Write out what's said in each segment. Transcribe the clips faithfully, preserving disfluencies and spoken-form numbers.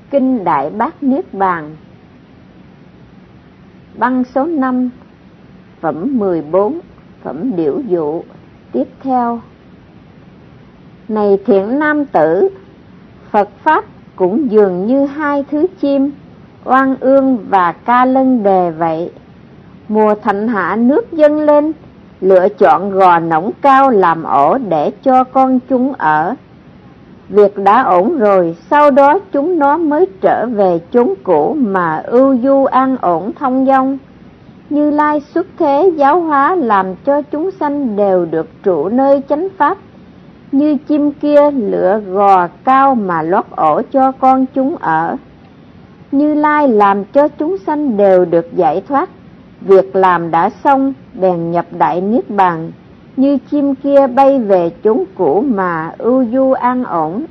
Kinh Đại Bát Niết Bàn, băng số năm, phẩm mười bốn, phẩm Điểu Dụ. Tiếp theo: Này thiện nam tử, Phật Pháp cũng dường như hai thứ chim, Oan Ương và Ca Lân Đề vậy. Mùa thạnh hạ nước dâng lên, lựa chọn gò nổng cao làm ổ để cho con chúng ở. Việc đã ổn rồi, sau đó chúng nó mới trở về chốn cũ mà ưu du an ổn thông dong. Như Lai xuất thế giáo hóa làm cho chúng sanh đều được trụ nơi chánh pháp. Như chim kia lựa gò cao mà lót ổ cho con chúng ở. Như Lai làm cho chúng sanh đều được giải thoát. Việc làm đã xong, bèn nhập đại niết bàn. Như chim kia bay về chốn cũ mà ưu du an ổn.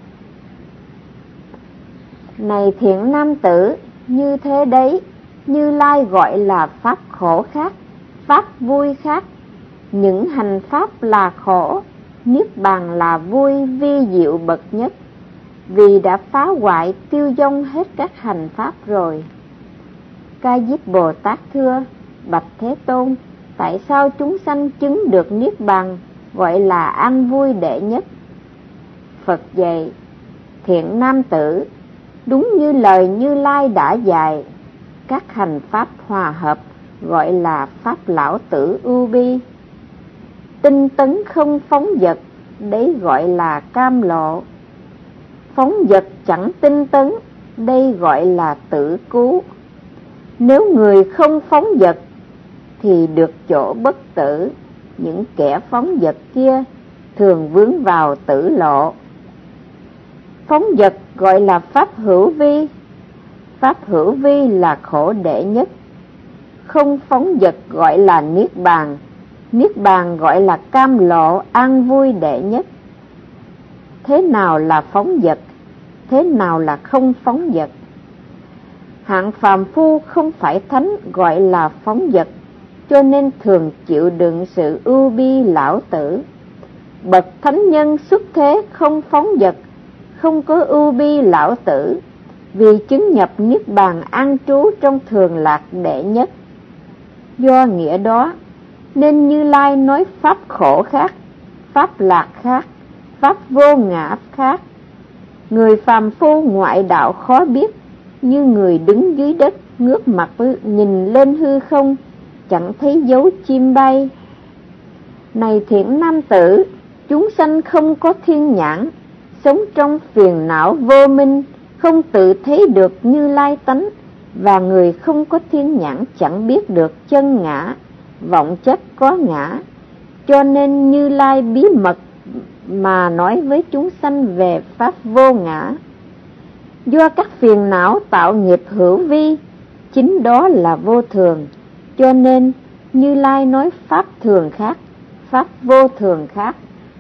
Này thiện nam tử, như thế đấy, Như Lai gọi là pháp khổ khác, pháp vui khác. Những hành pháp là khổ, niết bàn là vui vi diệu bậc nhất. Vì đã phá hoại tiêu vong hết các hành pháp rồi. Ca Diếp Bồ Tát thưa: Bạch Thế Tôn, tại sao chúng sanh chứng được niết bàn gọi là an vui đệ nhất? Phật dạy: Thiện nam tử, đúng như lời Như Lai đã dạy, các hành pháp hòa hợp gọi là pháp lão tử ưu bi. Tinh tấn không phóng dật, đấy gọi là cam lộ. Phóng dật chẳng tinh tấn, đây gọi là tử cứu. Nếu người không phóng dật thì được chỗ bất tử. Những kẻ phóng dật kia thường vướng vào tử lộ. Phóng dật gọi là pháp hữu vi. Pháp hữu vi là khổ đệ nhất. Không phóng dật gọi là niết bàn. Niết bàn gọi là cam lộ an vui đệ nhất. Thế nào là phóng dật? Thế nào là không phóng dật? Hạng phàm phu không phải thánh gọi là phóng dật, cho nên thường chịu đựng sự ưu bi lão tử. Bậc thánh nhân xuất thế không phóng dật, không có ưu bi lão tử, vì chứng nhập niết bàn an trú trong thường lạc đệ nhất. Do nghĩa đó nên Như Lai nói pháp khổ khác, pháp lạc khác, pháp vô ngã khác. Người phàm phu ngoại đạo khó biết, như người đứng dưới đất ngước mặt nhìn lên hư không, chẳng thấy dấu chim bay. Này thiện nam tử, chúng sanh không có thiên nhãn, sống trong phiền não vô minh, không tự thấy được Như Lai tánh. Và người không có thiên nhãn chẳng biết được chân ngã, vọng chất có ngã. Cho nên Như Lai bí mật mà nói với chúng sanh về pháp vô ngã. Do các phiền não tạo nghiệp hữu vi, chính đó là vô thường. Cho nên Như Lai nói pháp thường khác, pháp vô thường khác.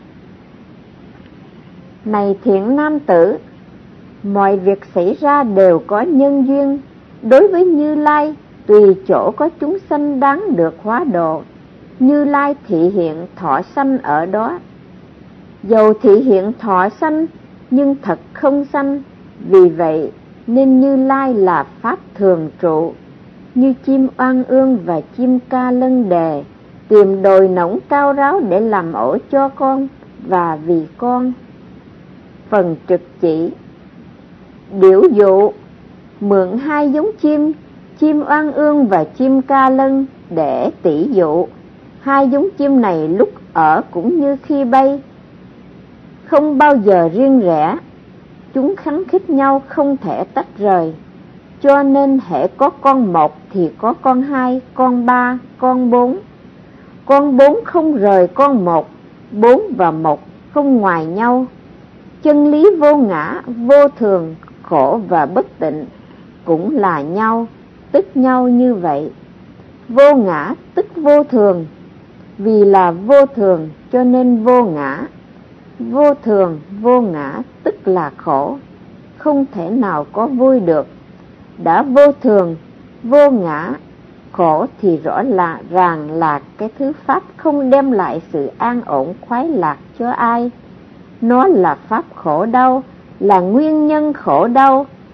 Này thiện nam tử, mọi việc xảy ra đều có nhân duyên. Đối với Như Lai, tùy chỗ có chúng sanh đáng được hóa độ, Như Lai thị hiện thọ sanh ở đó. Dầu thị hiện thọ sanh, nhưng thật không sanh. Vì vậy nên Như Lai là pháp thường trụ. Như chim Oan Ương và chim Ca Lân Đề tìm đồi nổng cao ráo để làm ổ cho con và vì con. Phần trực chỉ: Điểu dụ, mượn hai giống chim, chim Oan Ương và chim Ca Lân để tỷ dụ. Hai giống chim này lúc ở cũng như khi bay, không bao giờ riêng rẽ. Chúng khắng khít nhau không thể tách rời. Cho nên hễ có con một thì có con hai, con ba, con bốn. Con bốn không rời con một, bốn và một không ngoài nhau. Chân lý vô ngã, vô thường, khổ và bất tịnh cũng là nhau, tức nhau như vậy. Vô ngã tức vô thường, vì là vô thường cho nên vô ngã. Vô thường, vô ngã tức là khổ, không thể nào có vui được. Đã vô thường, vô ngã, khổ thì rõ là ràng là cái thứ pháp không đem lại sự an ổn khoái lạc cho ai. Nó là pháp khổ đau, là nguyên nhân khổ đau,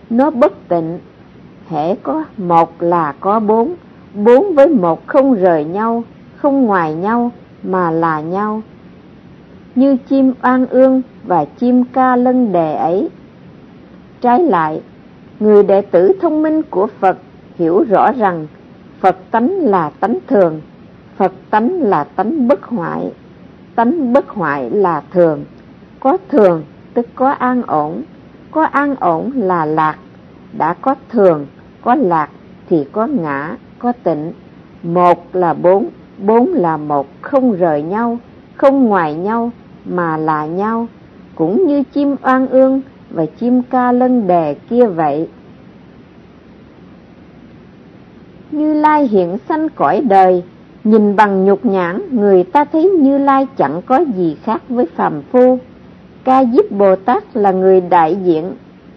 nó bất tịnh. Hễ có một là có bốn, bốn với một không rời nhau, không ngoài nhau mà là nhau. Như chim oan ương và chim ca lân đề ấy. Trái lại, người đệ tử thông minh của Phật hiểu rõ rằng Phật tánh là tánh thường, Phật tánh là tánh bất hoại, tánh bất hoại là thường. Có thường tức có an ổn, có an ổn là lạc. Đã có thường, có lạc thì có ngã, có tịnh. Một là bốn, bốn là một, không rời nhau, không ngoài nhau mà là nhau. Cũng như chim oan ương và chim ca lân đề kia vậy. Như Lai hiện sanh cõi đời, nhìn bằng nhục nhãn, người ta thấy Như Lai chẳng có gì khác với phàm phu. Ca Diếp Bồ Tát là người đại diện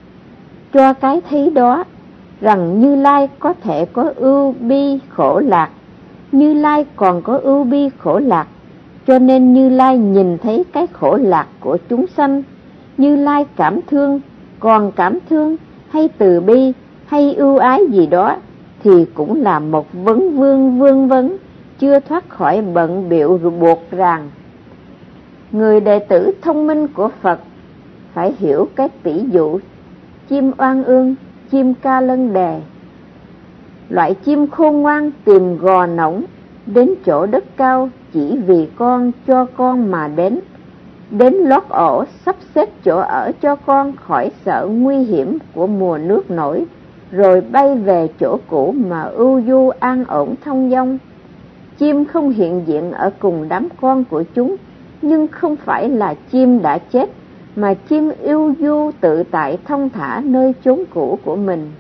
cho cái thấy đó, rằng Như Lai có thể có ưu bi khổ lạc. Như Lai còn có ưu bi khổ lạc, cho nên Như Lai nhìn thấy cái khổ lạc của chúng sanh. Như Lai cảm thương, còn cảm thương hay từ bi hay ưu ái gì đó thì cũng là một vấn vương vương vấn, chưa thoát khỏi bận bịu buộc ràng. Người đệ tử thông minh của Phật phải hiểu cái tỷ dụ chim oan ương, chim ca lân đề. Loại chim khôn ngoan tìm gò nổng đến chỗ đất cao chỉ vì con cho con mà đến. Đến lót ổ sắp xếp chỗ ở cho con khỏi sợ nguy hiểm của mùa nước nổi, rồi bay về chỗ cũ mà ưu du an ổn thông dong. Chim không hiện diện ở cùng đám con của chúng, nhưng không phải là chim đã chết, mà chim ưu du tự tại thông thả nơi chốn cũ của mình.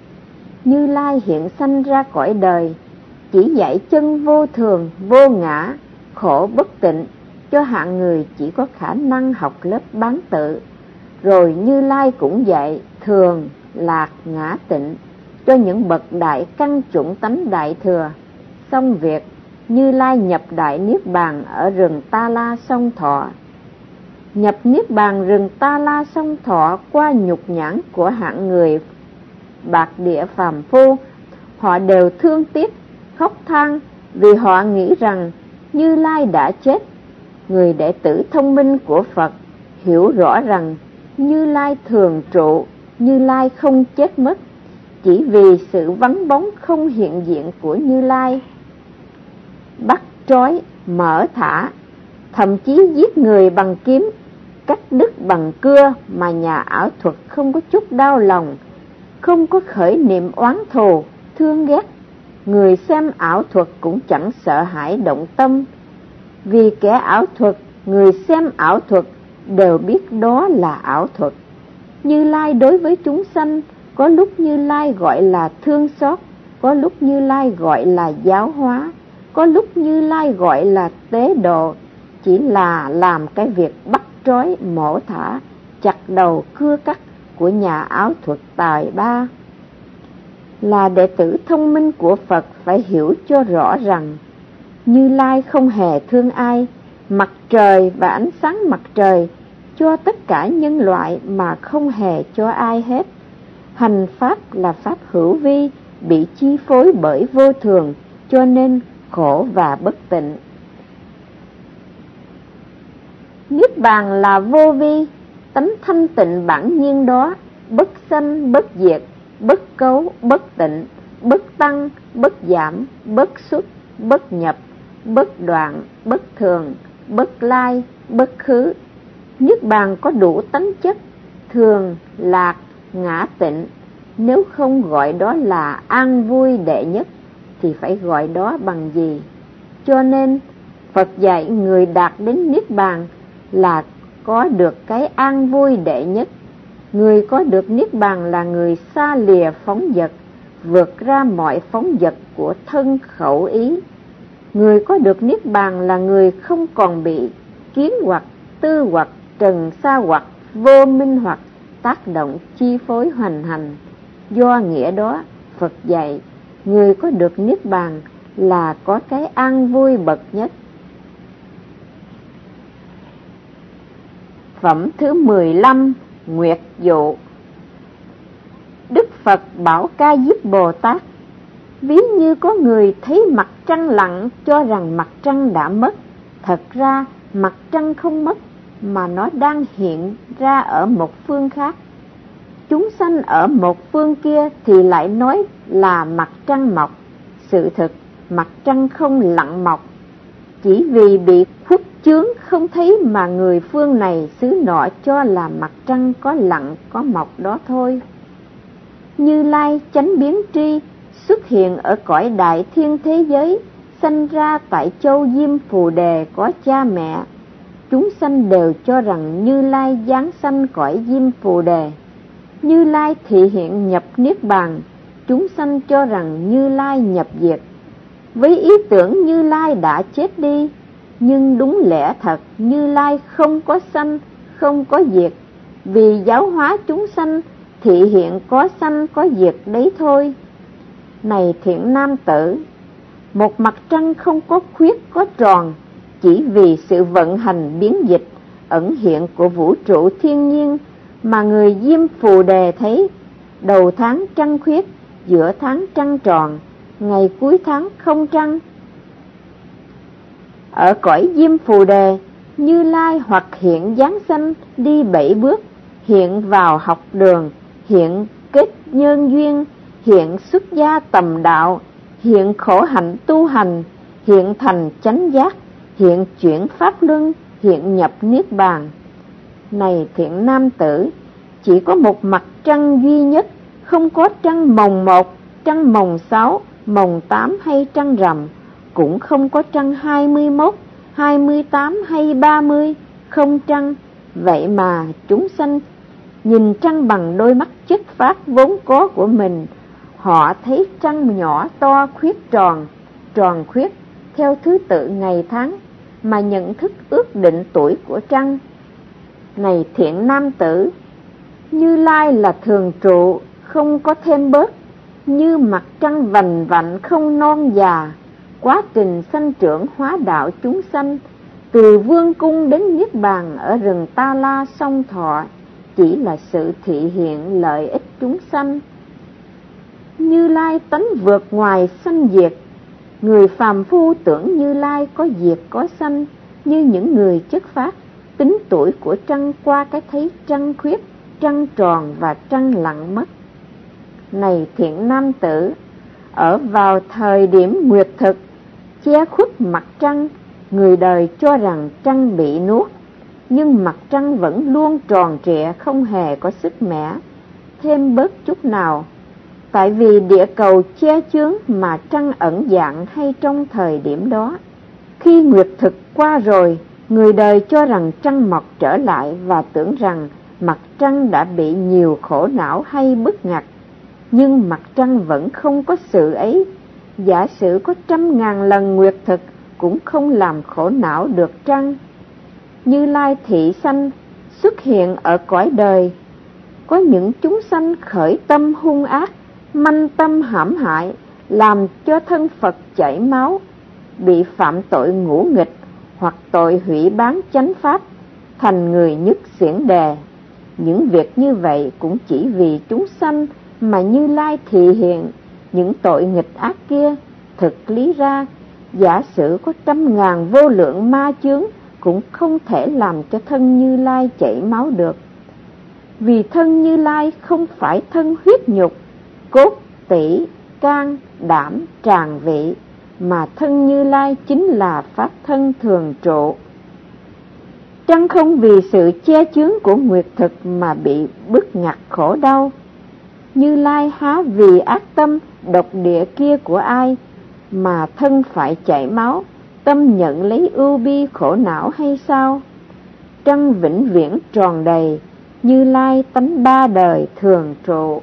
Như Lai hiện sanh ra cõi đời, chỉ dạy chân vô thường, vô ngã, khổ bất tịnh cho hạng người chỉ có khả năng học lớp bán tự. Rồi Như Lai cũng dạy thường, lạc, ngã, tịnh cho những bậc đại căn chủng tánh đại thừa. Xong việc, Như Lai nhập đại niết bàn ở rừng Ta La Song Thọ. Nhập niết bàn rừng Ta La Song Thọ qua nhục nhãn của hạng người bạc địa phàm phu, họ đều thương tiếc, khóc than vì họ nghĩ rằng Như Lai đã chết. Người đệ tử thông minh của Phật hiểu rõ rằng Như Lai thường trụ, Như Lai không chết mất. Chỉ vì sự vắng bóng không hiện diện của Như Lai, bắt trói, mở thả, thậm chí giết người bằng kiếm, cắt đứt bằng cưa mà nhà ảo thuật không có chút đau lòng, không có khởi niệm oán thù, thương ghét. Người xem ảo thuật cũng chẳng sợ hãi động tâm, vì kẻ ảo thuật, người xem ảo thuật đều biết đó là ảo thuật. Như Lai đối với chúng sanh, có lúc Như Lai gọi là thương xót, có lúc Như Lai gọi là giáo hóa, có lúc Như Lai gọi là tế độ, chỉ là làm cái việc bắt trói, mổ thả, chặt đầu, cưa cắt của nhà ảo thuật tài ba. Là đệ tử thông minh của Phật phải hiểu cho rõ rằng Như Lai không hề thương ai. Mặt trời và ánh sáng mặt trời cho tất cả nhân loại mà không hề cho ai hết. Hành pháp là pháp hữu vi, bị chi phối bởi vô thường, cho nên khổ và bất tịnh. Niết bàn là vô vi, tánh thanh tịnh bản nhiên đó, bất sanh, bất diệt, bất cấu, bất tịnh, bất tăng, bất giảm, bất xuất, bất nhập, bất đoạn, bất thường, bất lai, bất khứ. Niết bàn có đủ tánh chất thường, lạc, ngã, tịnh. Nếu không gọi đó là an vui đệ nhất thì phải gọi đó bằng gì? Cho nên Phật dạy người đạt đến niết bàn là có được cái an vui đệ nhất. Người có được niết bàn là người xa lìa phóng dật, vượt ra mọi phóng dật của thân khẩu ý. Người có được niết bàn là người không còn bị kiến hoặc, tư hoặc, trần sa hoặc, vô minh hoặc tác động chi phối hoành hành. Do nghĩa đó, Phật dạy người có được niết bàn là có cái an vui bậc nhất. Phẩm thứ mười lăm, Nguyệt Dụ. Phật bảo Ca Diếp Bồ Tát: ví như có người thấy mặt trăng lặn cho rằng mặt trăng đã mất, thật ra mặt trăng không mất, mà nó đang hiện ra ở một phương khác. Chúng sanh ở một phương kia thì lại nói là mặt trăng mọc. Sự thực mặt trăng không lặn mọc, chỉ vì bị khuất chướng không thấy mà người phương này xứ nọ cho là mặt trăng có lặn có mọc đó thôi. Như Lai chánh biến tri xuất hiện ở cõi đại thiên thế giới, sanh ra tại châu Diêm Phù Đề có cha mẹ. Chúng sanh đều cho rằng Như Lai giáng sanh cõi Diêm Phù Đề. Như Lai thị hiện nhập niết bàn, chúng sanh cho rằng Như Lai nhập diệt, với ý tưởng Như Lai đã chết đi. Nhưng đúng lẽ thật Như Lai không có sanh, không có diệt, vì giáo hóa chúng sanh thị hiện có sanh có diệt đấy thôi. Này thiện nam tử, một mặt trăng không có khuyết có tròn, chỉ vì sự vận hành biến dịch ẩn hiện của vũ trụ thiên nhiên mà người Diêm Phù Đề thấy. Đầu tháng trăng khuyết, giữa tháng trăng tròn, ngày cuối tháng không trăng. Ở cõi Diêm Phù Đề, Như Lai hoặc hiện giáng sanh đi bảy bước, hiện vào học đường, hiện kết nhân duyên, hiện xuất gia tầm đạo, hiện khổ hạnh tu hành, hiện thành chánh giác, hiện chuyển pháp luân, hiện nhập niết bàn. Này thiện nam tử, chỉ có một mặt trăng duy nhất, không có trăng mồng một, trăng mồng sáu, mồng tám hay trăng rằm, cũng không có trăng hai mươi mốt, hai mươi tám hay ba mươi, không trăng. Vậy mà chúng sanh nhìn trăng bằng đôi mắt chất phát vốn có của mình, họ thấy trăng nhỏ to khuyết tròn, tròn khuyết theo thứ tự ngày tháng mà nhận thức ước định tuổi của trăng. Này thiện nam tử, Như Lai là thường trụ, không có thêm bớt, như mặt trăng vành vạnh không non già. Quá trình sanh trưởng hóa đạo chúng sanh, từ vương cung đến niết bàn ở rừng Ta La song thọ, chỉ là sự thị hiện lợi ích chúng sanh. Như Lai tánh vượt ngoài sanh diệt, người phàm phu tưởng Như Lai có diệt có sanh, như những người chất phát tính tuổi của trăng qua cái thấy trăng khuyết, trăng tròn và trăng lặn mất. Này thiện nam tử, ở vào thời điểm nguyệt thực, che khuất mặt trăng, người đời cho rằng trăng bị nuốt, nhưng mặt trăng vẫn luôn tròn trịa, không hề có sức mẻ thêm bớt chút nào. Tại vì địa cầu che chướng mà trăng ẩn dạng hay trong thời điểm đó. Khi nguyệt thực qua rồi, người đời cho rằng trăng mọc trở lại và tưởng rằng mặt trăng đã bị nhiều khổ não hay bức ngặt. Nhưng mặt trăng vẫn không có sự ấy. Giả sử có trăm ngàn lần nguyệt thực cũng không làm khổ não được trăng. Như Lai thị sanh xuất hiện ở cõi đời, có những chúng sanh khởi tâm hung ác, manh tâm hãm hại, làm cho thân Phật chảy máu, bị phạm tội ngũ nghịch hoặc tội hủy bán chánh pháp, thành người nhất xiển đề. Những việc như vậy cũng chỉ vì chúng sanh mà Như Lai thị hiện những tội nghịch ác kia. Thực lý ra, giả sử có trăm ngàn vô lượng ma chướng cũng không thể làm cho thân Như Lai chảy máu được. Vì thân Như Lai không phải thân huyết nhục, cốt, tủy, can, đảm, tràng vị, mà thân Như Lai chính là pháp thân thường trụ. Trăng không vì sự che chướng của nguyệt thực mà bị bức ngặt khổ đau. Như Lai há vì ác tâm độc địa kia của ai mà thân phải chảy máu, tâm nhận lấy ưu bi khổ não hay sao? Trăng vĩnh viễn tròn đầy, Như Lai tánh ba đời thường trụ.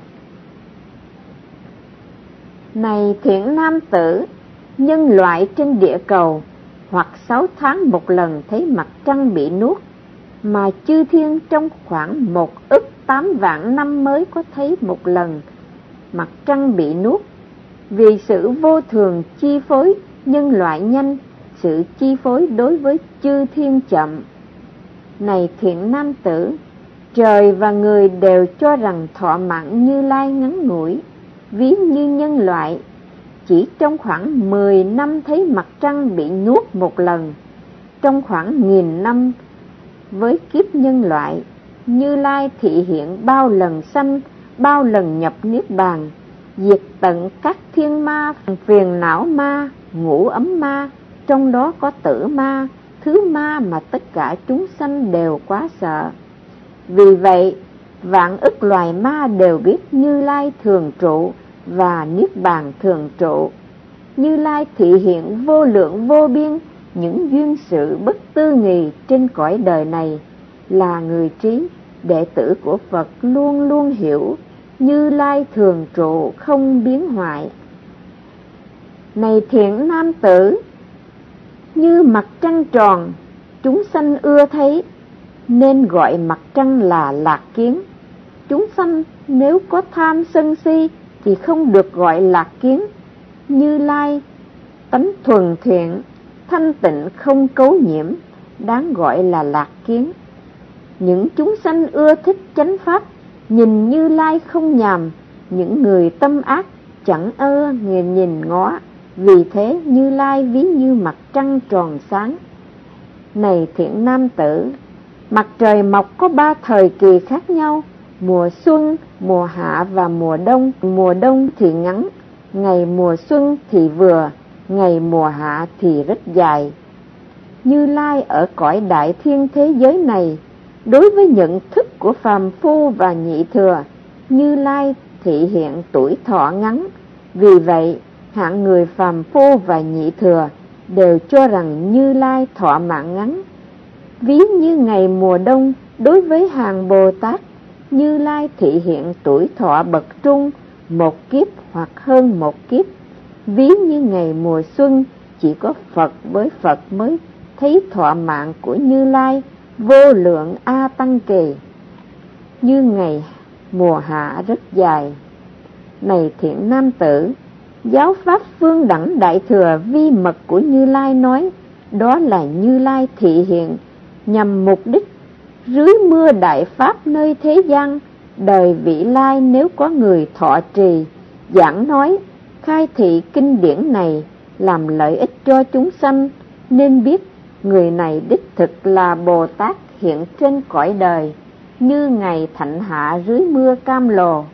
Này thiện nam tử, nhân loại trên địa cầu hoặc sáu tháng một lần thấy mặt trăng bị nuốt, mà chư thiên trong khoảng một ức tám vạn năm mới có thấy một lần mặt trăng bị nuốt. Vì sự vô thường chi phối nhân loại nhanh, sự chi phối đối với chư thiên chậm. Này thiện nam tử, trời và người đều cho rằng thọ mạng Như Lai ngắn ngủi, ví như nhân loại chỉ trong khoảng mười năm thấy mặt trăng bị nuốt một lần, trong khoảng nghìn năm với kiếp nhân loại, Như Lai thị hiện bao lần sanh, bao lần nhập niết bàn, diệt tận các thiên ma, phiền não ma, ngũ ấm ma, trong đó có tử ma, thứ ma mà tất cả chúng sanh đều quá sợ. Vì vậy, vạn ức loài ma đều biết Như Lai thường trụ và niết bàn thường trụ. Như Lai thị hiện vô lượng vô biên những duyên sự bất tư nghì trên cõi đời này. Là người trí, đệ tử của Phật luôn luôn hiểu Như Lai thường trụ không biến hoại. Này thiện nam tử, như mặt trăng tròn, chúng sanh ưa thấy, nên gọi mặt trăng là lạc kiến. Chúng sanh nếu có tham sân si thì không được gọi lạc kiến. Như Lai tánh thuần thiện, thanh tịnh không cấu nhiễm, đáng gọi là lạc kiến. Những chúng sanh ưa thích chánh pháp, nhìn Như Lai không nhàm. Những người tâm ác chẳng ưa người nhìn ngó, vì thế Như Lai ví như mặt trăng tròn sáng. Này thiện nam tử, mặt trời mọc có ba thời kỳ khác nhau: mùa xuân, mùa hạ và mùa đông. Mùa đông thì ngắn, ngày mùa xuân thì vừa, ngày mùa hạ thì rất dài. Như Lai ở cõi đại thiên thế giới này, đối với nhận thức của phàm phu và nhị thừa, Như Lai thị hiện tuổi thọ ngắn. Vì vậy, hạng người phàm phu và nhị thừa đều cho rằng Như Lai thọ mạng ngắn. Ví như ngày mùa đông, đối với hàng Bồ Tát, Như Lai thị hiện tuổi thọ bậc trung, một kiếp hoặc hơn một kiếp. Ví như ngày mùa xuân, chỉ có Phật với Phật mới thấy thọ mạng của Như Lai vô lượng A Tăng Kỳ. Như ngày mùa hạ rất dài. Này thiện nam tử, giáo pháp phương đẳng đại thừa vi mật của Như Lai nói, đó là Như Lai thị hiện nhằm mục đích rưới mưa đại pháp nơi thế gian. Đời vị lai nếu có người thọ trì, giảng nói, khai thị kinh điển này làm lợi ích cho chúng sanh, nên biết người này đích thực là Bồ Tát hiện trên cõi đời, như ngày thạnh hạ rưới mưa cam lồ.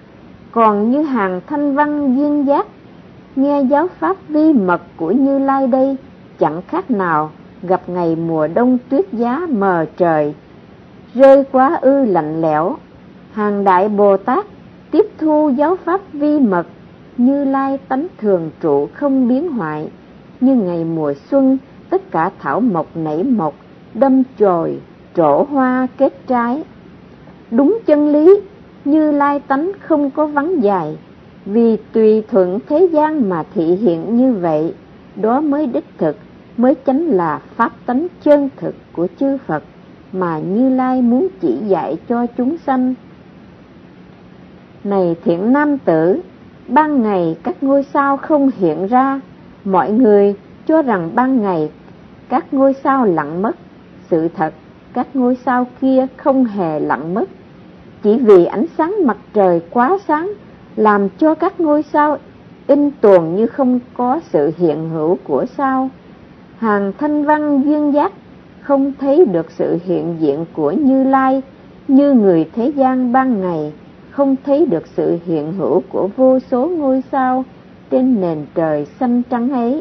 Còn như hàng thanh văn duyên giác, nghe giáo pháp vi mật của Như Lai đây, chẳng khác nào gặp ngày mùa đông tuyết giá mờ trời, rơi quá ư lạnh lẽo. Hàng đại Bồ Tát tiếp thu giáo pháp vi mật, Như Lai tánh thường trụ không biến hoại. Như ngày mùa xuân, tất cả thảo mộc nảy mộc, đâm chồi, trổ hoa kết trái. Đúng chân lý, Như Lai tánh không có vắng dài, vì tùy thuận thế gian mà thị hiện như vậy, đó mới đích thực, mới chánh là pháp tánh chân thực của chư Phật mà Như Lai muốn chỉ dạy cho chúng sanh. Này thiện nam tử, ban ngày các ngôi sao không hiện ra, mọi người cho rằng ban ngày các ngôi sao lặng mất. Sự thật, các ngôi sao kia không hề lặng mất, chỉ vì ánh sáng mặt trời quá sáng làm cho các ngôi sao in tuồng như không có sự hiện hữu của sao. Hàng thanh văn duyên giác không thấy được sự hiện diện của Như Lai, như người thế gian ban ngày không thấy được sự hiện hữu của vô số ngôi sao trên nền trời xanh trắng ấy.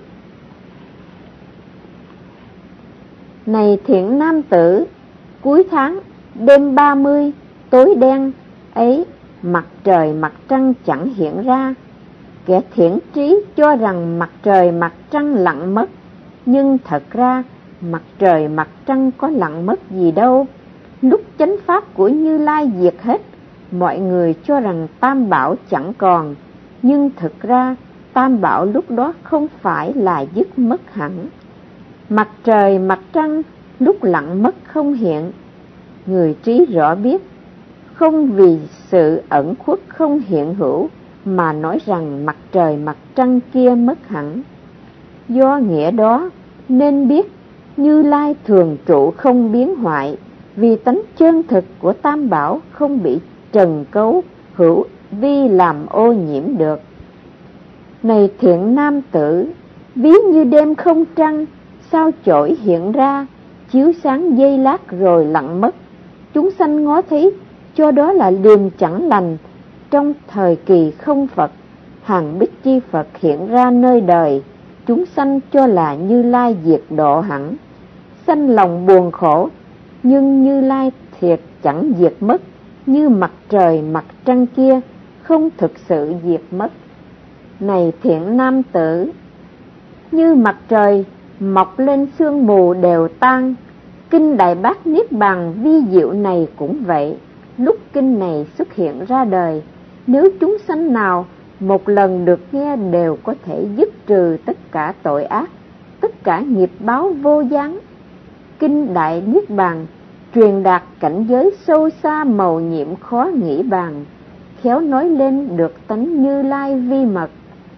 Này thiện nam tử, cuối tháng, đêm ba mươi, tối đen ấy, mặt trời mặt trăng chẳng hiện ra. Kẻ thiện trí cho rằng mặt trời mặt trăng lặng mất, nhưng thật ra mặt trời mặt trăng có lặng mất gì đâu. Lúc chánh pháp của Như Lai diệt hết, mọi người cho rằng tam bảo chẳng còn, nhưng thực ra tam bảo lúc đó không phải là dứt mất hẳn. Mặt trời mặt trăng lúc lặng mất không hiện, người trí rõ biết, không vì sự ẩn khuất không hiện hữu mà nói rằng mặt trời mặt trăng kia mất hẳn. Do nghĩa đó nên biết Như Lai thường trụ không biến hoại, vì tánh chân thực của tam bảo không bị trần cấu hữu vi làm ô nhiễm được. Này thiện nam tử, ví như đêm không trăng, sao chổi hiện ra, chiếu sáng giây lát rồi lặng mất. Chúng sanh ngó thấy cho đó là điềm chẳng lành. Trong thời kỳ không Phật, hàng bích chi Phật hiện ra nơi đời, chúng sanh cho là Như Lai diệt độ hẳn. Sanh lòng buồn khổ, nhưng Như Lai thiệt chẳng diệt mất, như mặt trời mặt trăng kia không thực sự diệt mất. Này thiện nam tử, như mặt trời mọc lên sương mù đều tan, kinh Đại Bát Niết Bàn vi diệu này cũng vậy. Lúc kinh này xuất hiện ra đời, nếu chúng sanh nào một lần được nghe đều có thể dứt trừ tất cả tội ác, tất cả nghiệp báo vô gián. Kinh Đại Niết Bàn truyền đạt cảnh giới sâu xa mầu nhiệm khó nghĩ bàn, khéo nói lên được tánh Như Lai vi mật.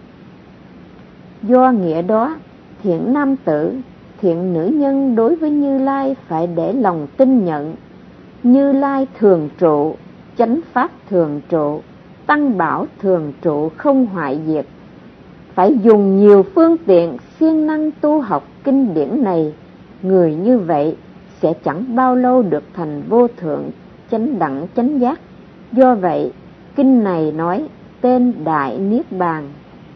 Do nghĩa đó, thiện nam tử, thiện nữ nhân đối với Như Lai phải để lòng tin nhận. Như Lai thường trụ, chánh pháp thường trụ, tăng bảo thường trụ không hoại diệt. Phải dùng nhiều phương tiện siêng năng tu học kinh điển này, người như vậy sẽ chẳng bao lâu được thành vô thượng chánh đẳng chánh giác. Do vậy, kinh này nói tên Đại Niết Bàn.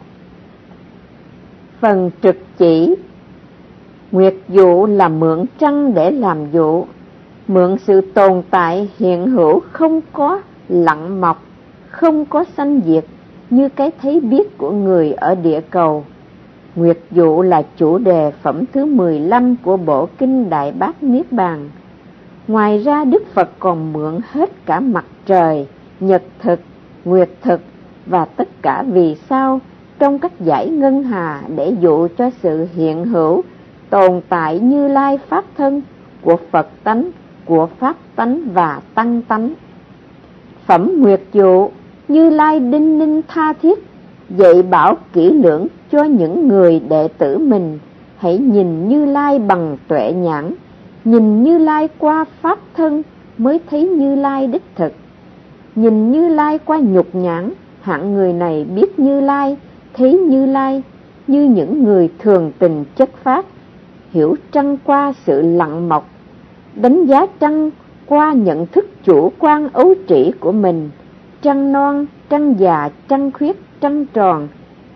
Phần trực chỉ. Nguyệt dụ là mượn trăng để làm dụ, mượn sự tồn tại hiện hữu không có lặng mọc, không có sanh diệt như cái thấy biết của người ở địa cầu. Nguyệt dụ là chủ đề phẩm thứ mười lăm của bộ kinh Đại Bát Niết Bàn. Ngoài ra Đức Phật còn mượn hết cả mặt trời, nhật thực, nguyệt thực và tất cả vì sao trong các dải ngân hà để dụ cho sự hiện hữu tồn tại Như Lai pháp thân của Phật tánh, của pháp tánh và tăng tánh. Phẩm nguyệt dụ, Như Lai đinh ninh tha thiết dạy bảo kỹ lưỡng cho những người đệ tử mình. Hãy nhìn Như Lai bằng tuệ nhãn, nhìn Như Lai qua pháp thân mới thấy Như Lai đích thực. Nhìn Như Lai qua nhục nhãn, hạng người này biết Như Lai, thấy Như Lai như những người thường tình chất phát, hiểu trăng qua sự lặng mọc, đánh giá trăng qua nhận thức chủ quan ấu trĩ của mình. Trăng non, trăng già, trăng khuyết, trăng tròn,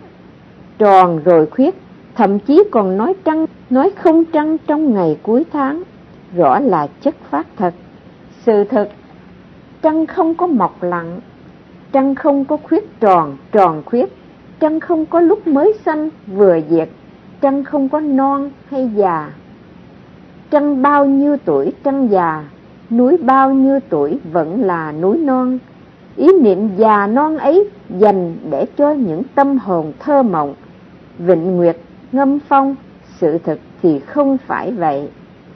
tròn rồi khuyết, thậm chí còn nói trăng, nói không trăng trong ngày cuối tháng, rõ là chất phát thật. Sự thật, trăng không có mọc lặng, trăng không có khuyết tròn, tròn khuyết, trăng không có lúc mới xanh vừa diệt, trăng không có non hay già. Trăng bao nhiêu tuổi trăng già, núi bao nhiêu tuổi vẫn là núi non. Ý niệm già non ấy dành để cho những tâm hồn thơ mộng, vịnh nguyệt, ngâm phong. Sự thực thì không phải vậy.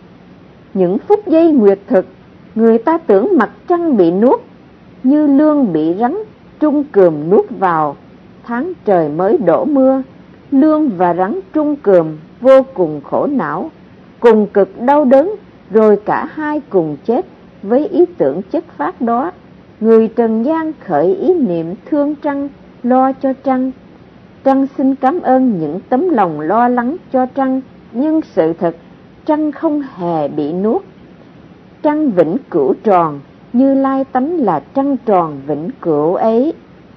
Những phút giây nguyệt thực, người ta tưởng mặt trăng bị nuốt, như lương bị rắn trung cườm nuốt vào. Tháng trời mới đổ mưa, lương và rắn trung cườm vô cùng khổ não, cùng cực đau đớn, rồi cả hai cùng chết. Với ý tưởng chất phát đó, người trần gian khởi ý niệm thương trăng, lo cho trăng. Trăng xin cảm ơn những tấm lòng lo lắng cho trăng, nhưng sự thật trăng không hề bị nuốt. Trăng vĩnh cửu tròn, Như Lai tánh là trăng tròn vĩnh cửu ấy.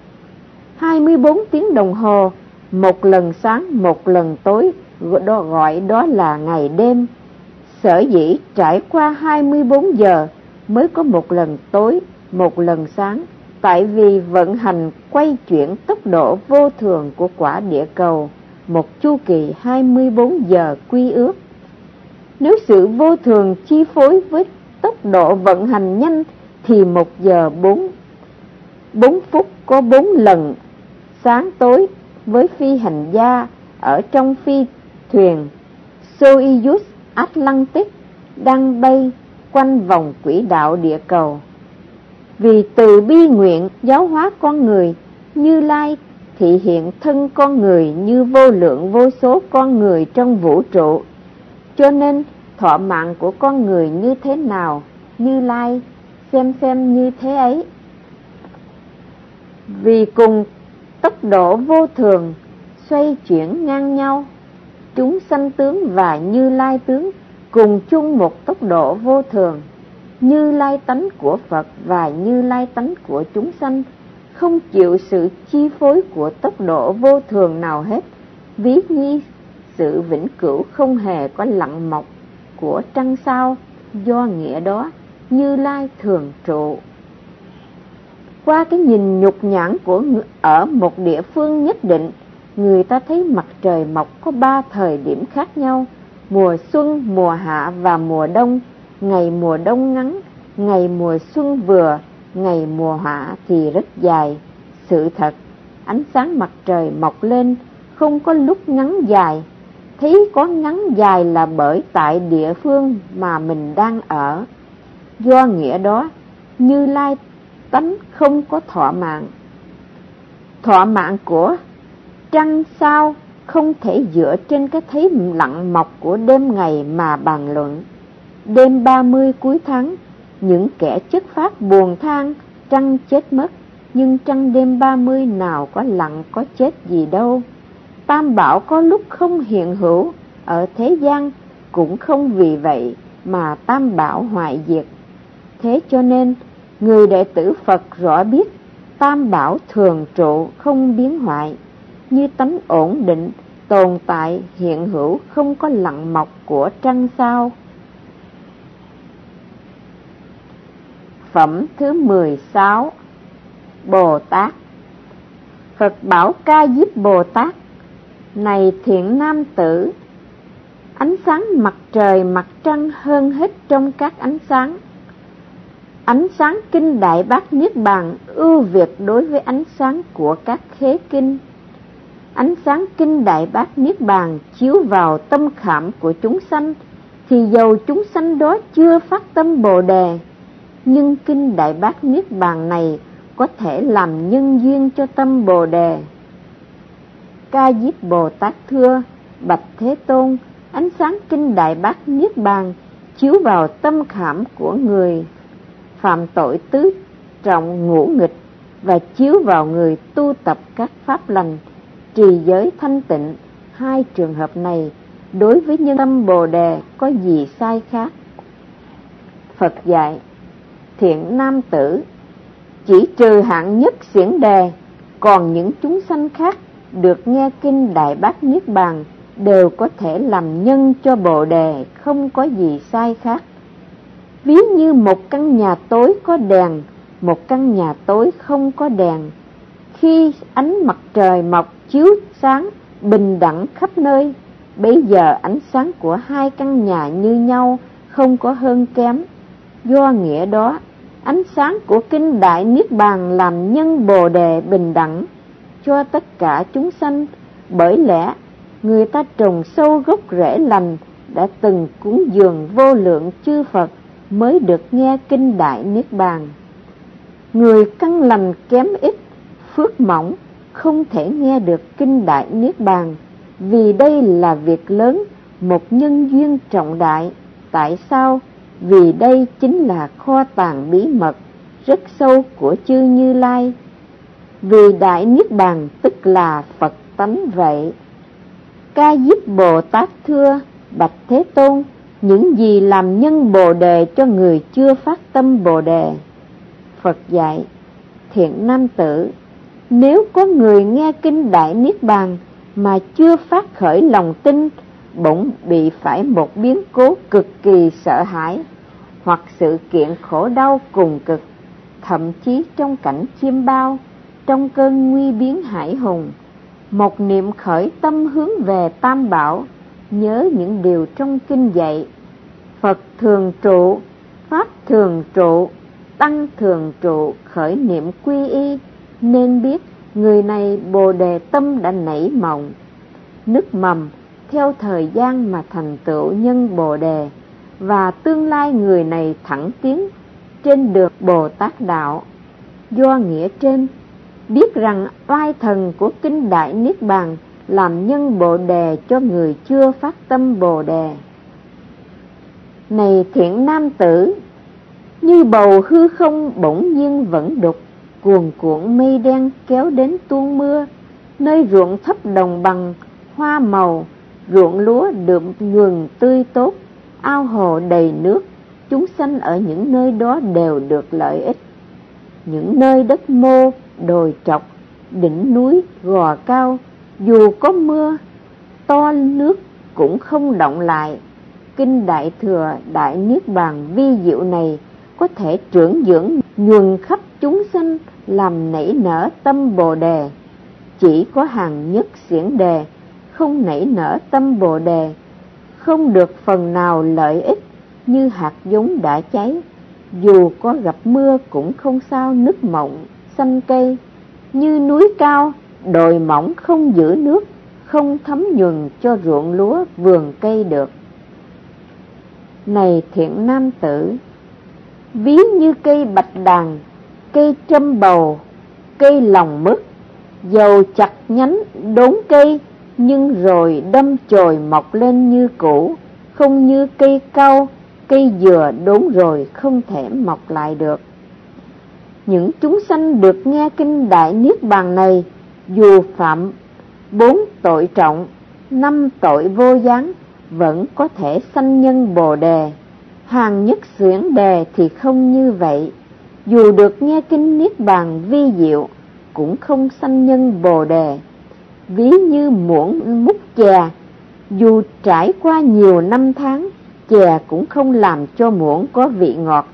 hai mươi bốn tiếng đồng hồ, một lần sáng một lần tối, đó gọi đó là ngày đêm. Sở dĩ trải qua hai mươi bốn giờ mới có một lần tối, một lần sáng, tại vì vận hành quay chuyển tốc độ vô thường của quả địa cầu, một chu kỳ hai mươi bốn giờ quy ước. Nếu sự vô thường chi phối với tốc độ vận hành nhanh thì một giờ bốn, bốn phút có bốn lần sáng tối. Với phi hành gia ở trong phi thuyền Soyuz Atlantic đang bay quanh vòng quỹ đạo địa cầu, vì từ bi nguyện giáo hóa con người, Như Lai thị hiện thân con người như vô lượng vô số con người trong vũ trụ. Cho nên thọ mạng của con người như thế nào Như Lai xem xem như thế ấy. Vì cùng tốc độ vô thường xoay chuyển ngang nhau, chúng sanh tướng và Như Lai tướng cùng chung một tốc độ vô thường. Như Lai tánh của Phật và Như Lai tánh của chúng sanh không chịu sự chi phối của tốc độ vô thường nào hết, ví như sự vĩnh cửu không hề có lặng mọc của trăng sao. Do nghĩa đó, Như Lai thường trụ. Qua cái nhìn nhục nhãn của người ở một địa phương nhất định, người ta thấy mặt trời mọc có ba thời điểm khác nhau: mùa xuân, mùa hạ và mùa đông. Ngày mùa đông ngắn, ngày mùa xuân vừa, ngày mùa hạ thì rất dài. Sự thật, ánh sáng mặt trời mọc lên không có lúc ngắn dài. Thấy có ngắn dài là bởi tại địa phương mà mình đang ở. Do nghĩa đó, Như Lai tánh không có thọ mạng. Thọ mạng của trăng sao không thể dựa trên cái thấy lặng mọc của đêm ngày mà bàn luận. Đêm ba mươi cuối tháng, những kẻ chất phát buồn than trăng chết mất, nhưng trăng đêm ba mươi nào có lặng có chết gì đâu. Tam bảo có lúc không hiện hữu ở thế gian, cũng không vì vậy mà tam bảo hoại diệt. Thế cho nên, người đệ tử Phật rõ biết tam bảo thường trụ không biến hoại, như tánh ổn định, tồn tại, hiện hữu, không có lặng mọc của trăng sao. Phẩm thứ mười sáu. Bồ Tát. Phật bảo Ca Diếp Bồ Tát: này thiện nam tử, ánh sáng mặt trời mặt trăng hơn hết trong các ánh sáng. Ánh sáng kinh Đại Bát Niết Bàn ưu việt đối với ánh sáng của các khế kinh. Ánh sáng kinh Đại Bát Niết Bàn chiếu vào tâm khảm của chúng sanh, thì dầu chúng sanh đó chưa phát tâm Bồ Đề, nhưng kinh Đại Bát Niết Bàn này có thể làm nhân duyên cho tâm Bồ Đề. Ca Diếp Bồ Tát thưa: bạch Thế Tôn, ánh sáng kinh Đại Bát Niết Bàn chiếu vào tâm khảm của người phạm tội tứ trọng ngũ nghịch, và chiếu vào người tu tập các pháp lành, trì giới thanh tịnh. Hai trường hợp này đối với nhân tâm Bồ Đề có gì sai khác? Phật dạy: thiện nam tử, chỉ trừ hạng nhất xiển đề, còn những chúng sanh khác được nghe kinh Đại Bát Niết Bàn đều có thể làm nhân cho Bồ Đề, không có gì sai khác. Ví như một căn nhà tối có đèn, một căn nhà tối không có đèn. Khi ánh mặt trời mọc chiếu sáng bình đẳng khắp nơi, bấy giờ ánh sáng của hai căn nhà như nhau, không có hơn kém. Do nghĩa đó, ánh sáng của kinh Đại Niết Bàn làm nhân Bồ Đề bình đẳng cho tất cả chúng sanh. Bởi lẽ người ta trồng sâu gốc rễ lành, đã từng cúng dường vô lượng chư Phật mới được nghe kinh Đại Niết Bàn. Người căn lành kém ít, phước mỏng, không thể nghe được kinh Đại Niết Bàn, vì đây là việc lớn, một nhân duyên trọng đại. Tại sao? Vì đây chính là kho tàng bí mật rất sâu của chư Như Lai. Vì Đại Niết Bàn tức là Phật tánh vậy. Ca Diếp Bồ Tát thưa: bạch Thế Tôn, những gì làm nhân Bồ Đề cho người chưa phát tâm Bồ Đề? Phật dạy: thiện nam tử, nếu có người nghe kinh Đại Niết Bàn mà chưa phát khởi lòng tin, bỗng bị phải một biến cố cực kỳ sợ hãi, hoặc sự kiện khổ đau cùng cực, thậm chí trong cảnh chiêm bao, trong cơn nguy biến hải hùng, một niệm khởi tâm hướng về Tam Bảo, nhớ những điều trong kinh dạy: Phật thường trụ, Pháp thường trụ, Tăng thường trụ, khởi niệm quy y, nên biết người này Bồ Đề tâm đã nảy mầm, nức mầm theo thời gian mà thành tựu nhân Bồ Đề, và tương lai người này thẳng tiến trên đường Bồ Tát đạo. Do nghĩa trên, biết rằng oai thần của kinh Đại Niết Bàn làm nhân Bồ Đề cho người chưa phát tâm Bồ Đề. Này thiện nam tử, Như bầu hư không bỗng nhiên vẫn đục, cuồn cuộn mây đen kéo đến tuôn mưa. Nơi ruộng thấp đồng bằng hoa màu, ruộng lúa đượm nhuần tươi tốt, ao hồ đầy nước, chúng sanh ở những nơi đó đều được lợi ích. Những nơi đất mô, đồi trọc, đỉnh núi, gò cao, dù có mưa to nước cũng không động lại. Kinh Đại Thừa Đại Niết Bàn vi diệu này có thể trưởng dưỡng nhuần khắp chúng sanh, làm nảy nở tâm Bồ Đề. Chỉ có hàng nhất xiển đề không nảy nở tâm Bồ Đề, không được phần nào lợi ích, như hạt giống đã cháy, dù có gặp mưa cũng không sao nứt mộng xanh cây. Như núi cao, đồi mỏng không giữ nước, không thấm nhuần cho ruộng lúa vườn cây được. Này thiện nam tử, ví như cây bạch đàn, cây trâm bầu, cây lòng mứt, dầu chặt nhánh đốn cây, nhưng rồi đâm chồi mọc lên như cũ, không như cây cau, cây dừa đốn rồi không thể mọc lại được. Những chúng sanh được nghe kinh Đại Niết Bàn này, dù phạm bốn tội trọng, năm tội vô gián, vẫn có thể sanh nhân Bồ Đề. Hàng nhất xiển đề thì không như vậy, dù được nghe kinh Niết Bàn vi diệu, cũng không sanh nhân Bồ Đề. Ví như muỗng múc chè, dù trải qua nhiều năm tháng, chè cũng không làm cho muỗng có vị ngọt.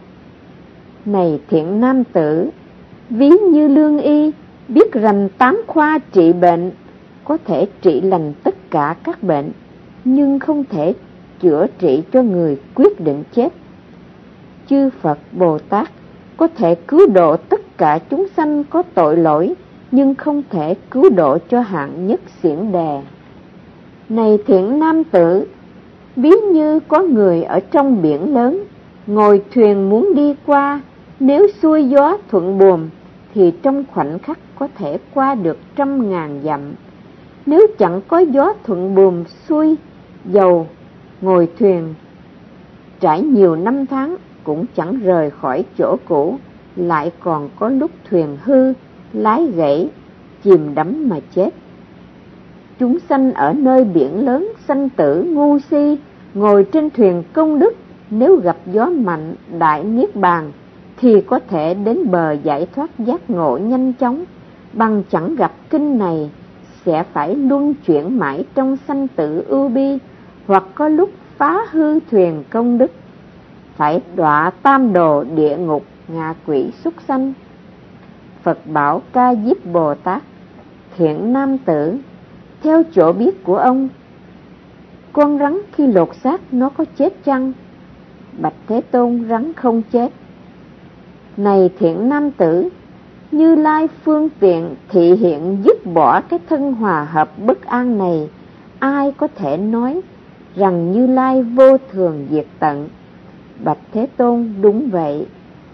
Này thiện nam tử, ví như lương y, biết rành tám khoa trị bệnh, có thể trị lành tất cả các bệnh, nhưng không thể chữa trị cho người quyết định chết. Chư Phật Bồ Tát có thể cứu độ tất cả chúng sanh có tội lỗi, nhưng không thể cứu độ cho hạng nhất xiển đề. Này thiện nam tử, ví như có người ở trong biển lớn, ngồi thuyền muốn đi qua, nếu xuôi gió thuận buồm thì trong khoảnh khắc có thể qua được trăm ngàn dặm. Nếu chẳng có gió thuận buồm xuôi dầu, ngồi thuyền trải nhiều năm tháng cũng chẳng rời khỏi chỗ cũ, lại còn có lúc thuyền hư, lái gãy, chìm đắm mà chết. Chúng sanh ở nơi biển lớn sanh tử ngu si, ngồi trên thuyền công đức, nếu gặp gió mạnh Đại Niết Bàn thì có thể đến bờ giải thoát giác ngộ nhanh chóng. Bằng chẳng gặp kinh này, sẽ phải luân chuyển mãi trong sanh tử ưu bi, hoặc có lúc phá hư thuyền công đức, phải đọa tam đồ địa ngục, ngạ quỷ súc sanh. Phật bảo Ca Diếp Bồ Tát: thiện nam tử, theo chỗ biết của ông, con rắn khi lột xác nó có chết chăng? Bạch Thế Tôn: rắn không chết. Này thiện nam tử, Như Lai phương tiện thị hiện dứt bỏ cái thân hòa hợp bất an này, ai có thể nói rằng Như Lai vô thường diệt tận? Bạch Thế Tôn: đúng vậy.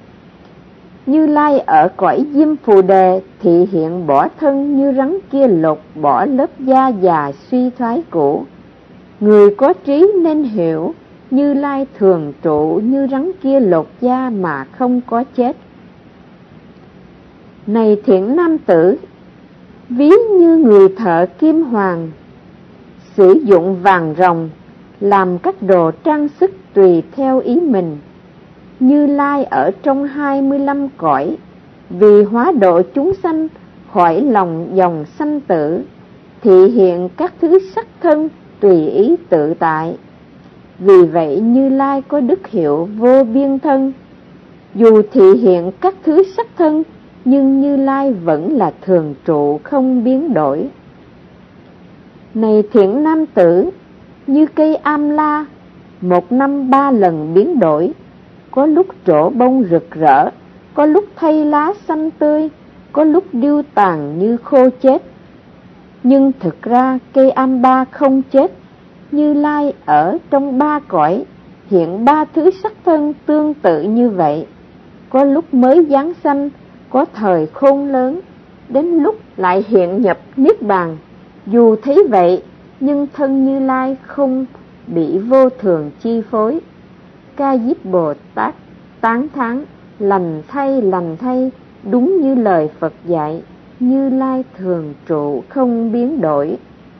Như Lai ở cõi Diêm Phù Đề thị hiện bỏ thân như rắn kia lột bỏ lớp da già suy thoái cũ. Người có trí nên hiểu, Như Lai thường trụ như rắn kia lột da mà không có chết. Này thiện nam tử, ví như người thợ kim hoàng, sử dụng vàng ròng làm các đồ trang sức tùy theo ý mình. Như Lai ở trong hai mươi lăm cõi, vì hóa độ chúng sanh khỏi lòng dòng sanh tử, thị hiện các thứ sắc thân tùy ý tự tại. Vì vậy Như Lai có đức hiệu vô biên thân. Dù thị hiện các thứ sắc thân, nhưng Như Lai vẫn là thường trụ không biến đổi. Này thiện nam tử, như cây am la, một năm ba lần biến đổi, có lúc trổ bông rực rỡ, có lúc thay lá xanh tươi, có lúc điêu tàn như khô chết. Nhưng thực ra cây am ba không chết. Như Lai ở trong ba cõi, hiện ba thứ sắc thân tương tự như vậy. Có lúc mới giáng sanh, có thời khôn lớn, đến lúc lại hiện nhập Niết Bàn. Dù thấy vậy, nhưng thân Như Lai không bị vô thường chi phối. Ca Diếp Bồ Tát tán thán, lành thay lành thay, đúng như lời Phật dạy, Như Lai thường trụ không biến đổi.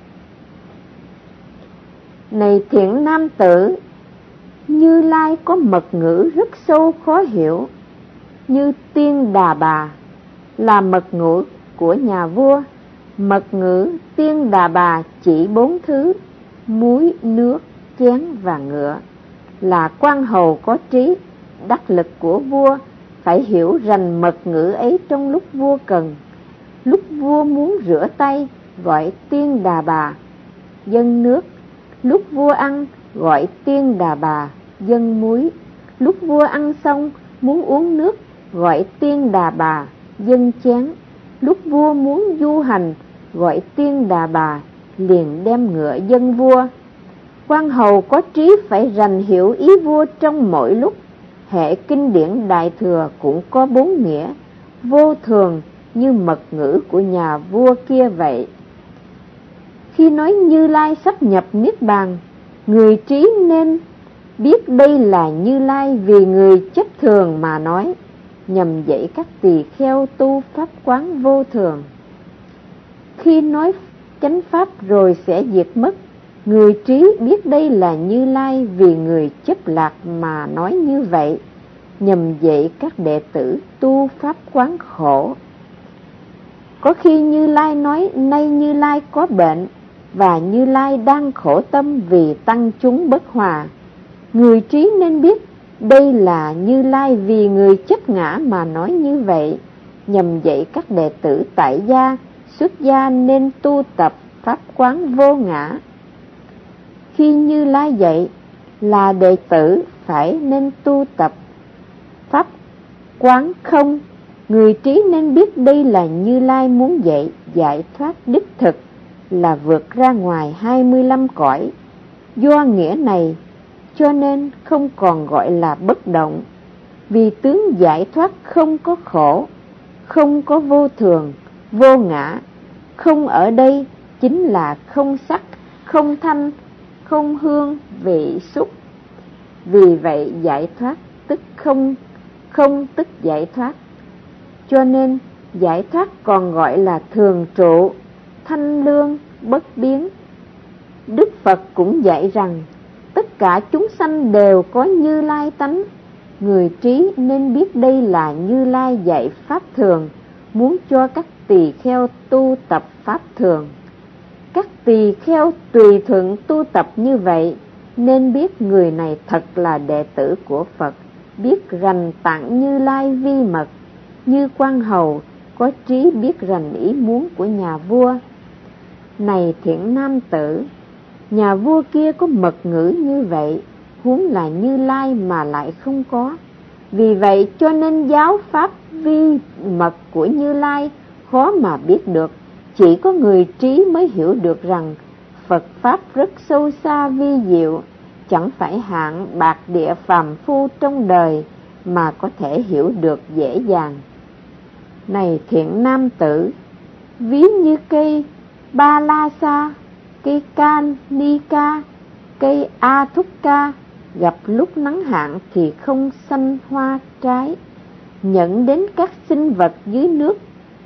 Này thiện nam tử, Như Lai có mật ngữ rất sâu khó hiểu, như Tiên Đà Bà là mật ngữ của nhà vua. Mật ngữ Tiên Đà Bà chỉ bốn thứ: muối, nước, chén và ngựa. Là quan hầu có trí, đắc lực của vua, phải hiểu rành mật ngữ ấy trong lúc vua cần. Lúc vua muốn rửa tay, gọi Tiên Đà Bà, dâng nước. Lúc vua ăn, gọi Tiên Đà Bà, dâng muối. Lúc vua ăn xong, muốn uống nước, gọi Tiên Đà Bà, dâng chén. Lúc vua muốn du hành, gọi Tiên Đà Bà, liền đem ngựa dâng vua. Quan hầu có trí phải rành hiểu ý vua trong mỗi lúc. Hệ kinh điển Đại Thừa cũng có bốn nghĩa, vô thường như mật ngữ của nhà vua kia vậy. Khi nói Như Lai sắp nhập Niết Bàn, người trí nên biết đây là Như Lai vì người chấp thường mà nói, nhằm dạy các tỳ kheo tu pháp quán vô thường. Khi nói chánh pháp rồi sẽ diệt mất, người trí biết đây là Như Lai vì người chấp lạc mà nói như vậy, nhằm dạy các đệ tử tu pháp quán khổ. Có khi Như Lai nói nay Như Lai có bệnh, và Như Lai đang khổ tâm vì tăng chúng bất hòa. Người trí nên biết đây là Như Lai vì người chấp ngã mà nói như vậy, nhằm dạy các đệ tử tại gia, xuất gia nên tu tập pháp quán vô ngã. Khi Như Lai dạy là đệ tử phải nên tu tập pháp quán không, người trí nên biết đây là Như Lai muốn dạy giải thoát đích thực, là vượt ra ngoài hai mươi lăm cõi. Do nghĩa này cho nên không còn gọi là bất động, vì tướng giải thoát không có khổ, không có vô thường, vô ngã. Không ở đây chính là không sắc, không thanh, không hương, vị, xúc. Vì vậy giải thoát tức không, không tức giải thoát. Cho nên giải thoát còn gọi là thường trụ, thanh lương, bất biến. Đức Phật cũng dạy rằng tất cả chúng sanh đều có Như Lai tánh. Người trí nên biết đây là Như Lai dạy pháp thường, muốn cho các tỳ kheo tu tập pháp thường. Các tỳ kheo tùy thuận tu tập như vậy, nên biết người này thật là đệ tử của Phật, biết rành tạng Như Lai vi mật, như quan hầu có trí biết rành ý muốn của nhà vua. Này thiện nam tử, nhà vua kia có mật ngữ như vậy, huống là Như Lai mà lại không có. Vì vậy cho nên giáo pháp vi mật của Như Lai khó mà biết được. Chỉ có người trí mới hiểu được rằng Phật pháp rất sâu xa vi diệu, chẳng phải hạng bạc địa phàm phu trong đời mà có thể hiểu được dễ dàng. Này thiện nam tử, ví như cây ba la sa, cây can ni ca, cây a thúc ca, gặp lúc nắng hạn thì không xanh hoa trái, nhận đến các sinh vật dưới nước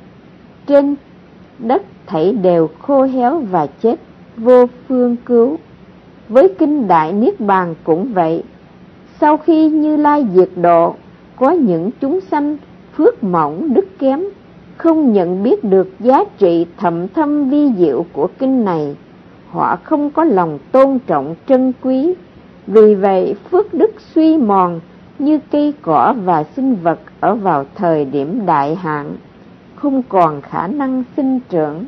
trên đất thảy đều khô héo và chết, vô phương cứu. Với kinh Đại Niết Bàn cũng vậy. Sau khi Như Lai diệt độ, có những chúng sanh phước mỏng đức kém, không nhận biết được giá trị thậm thâm vi diệu của kinh này. Họ không có lòng tôn trọng trân quý, vì vậy phước đức suy mòn như cây cỏ và sinh vật ở vào thời điểm đại hạn, không còn khả năng sinh trưởng.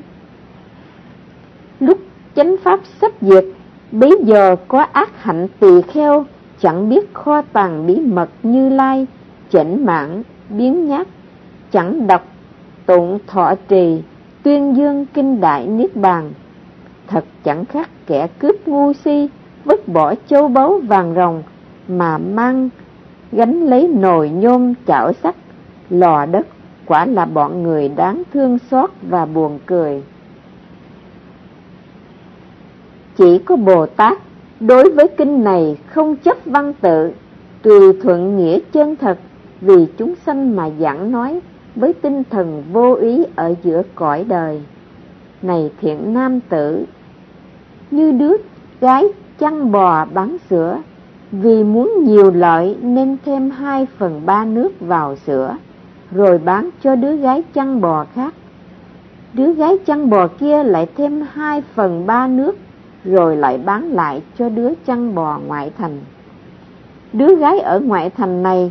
Lúc chánh pháp sắp diệt, bấy giờ có ác hạnh tỳ kheo chẳng biết kho tàng bí mật Như Lai, chểnh mãn biến nhát, chẳng đọc tụng thọ trì tuyên dương kinh Đại Niết Bàn. Thật chẳng khác kẻ cướp ngu si vứt bỏ châu báu vàng ròng mà mang gánh lấy nồi nhôm chảo sắt lò đất. Quả là bọn người đáng thương xót và buồn cười. Chỉ có Bồ Tát đối với kinh này không chấp văn tự, tùy thuận nghĩa chân thật, vì chúng sanh mà giảng nói, với tinh thần vô ý ở giữa cõi đời. Này thiện nam tử, như đứa gái chăn bò bán sữa, vì muốn nhiều lợi nên thêm hai phần ba nước vào sữa, rồi bán cho đứa gái chăn bò khác. Đứa gái chăn bò kia lại thêm hai phần ba nước, rồi lại bán lại cho đứa chăn bò ngoại thành. Đứa gái ở ngoại thành này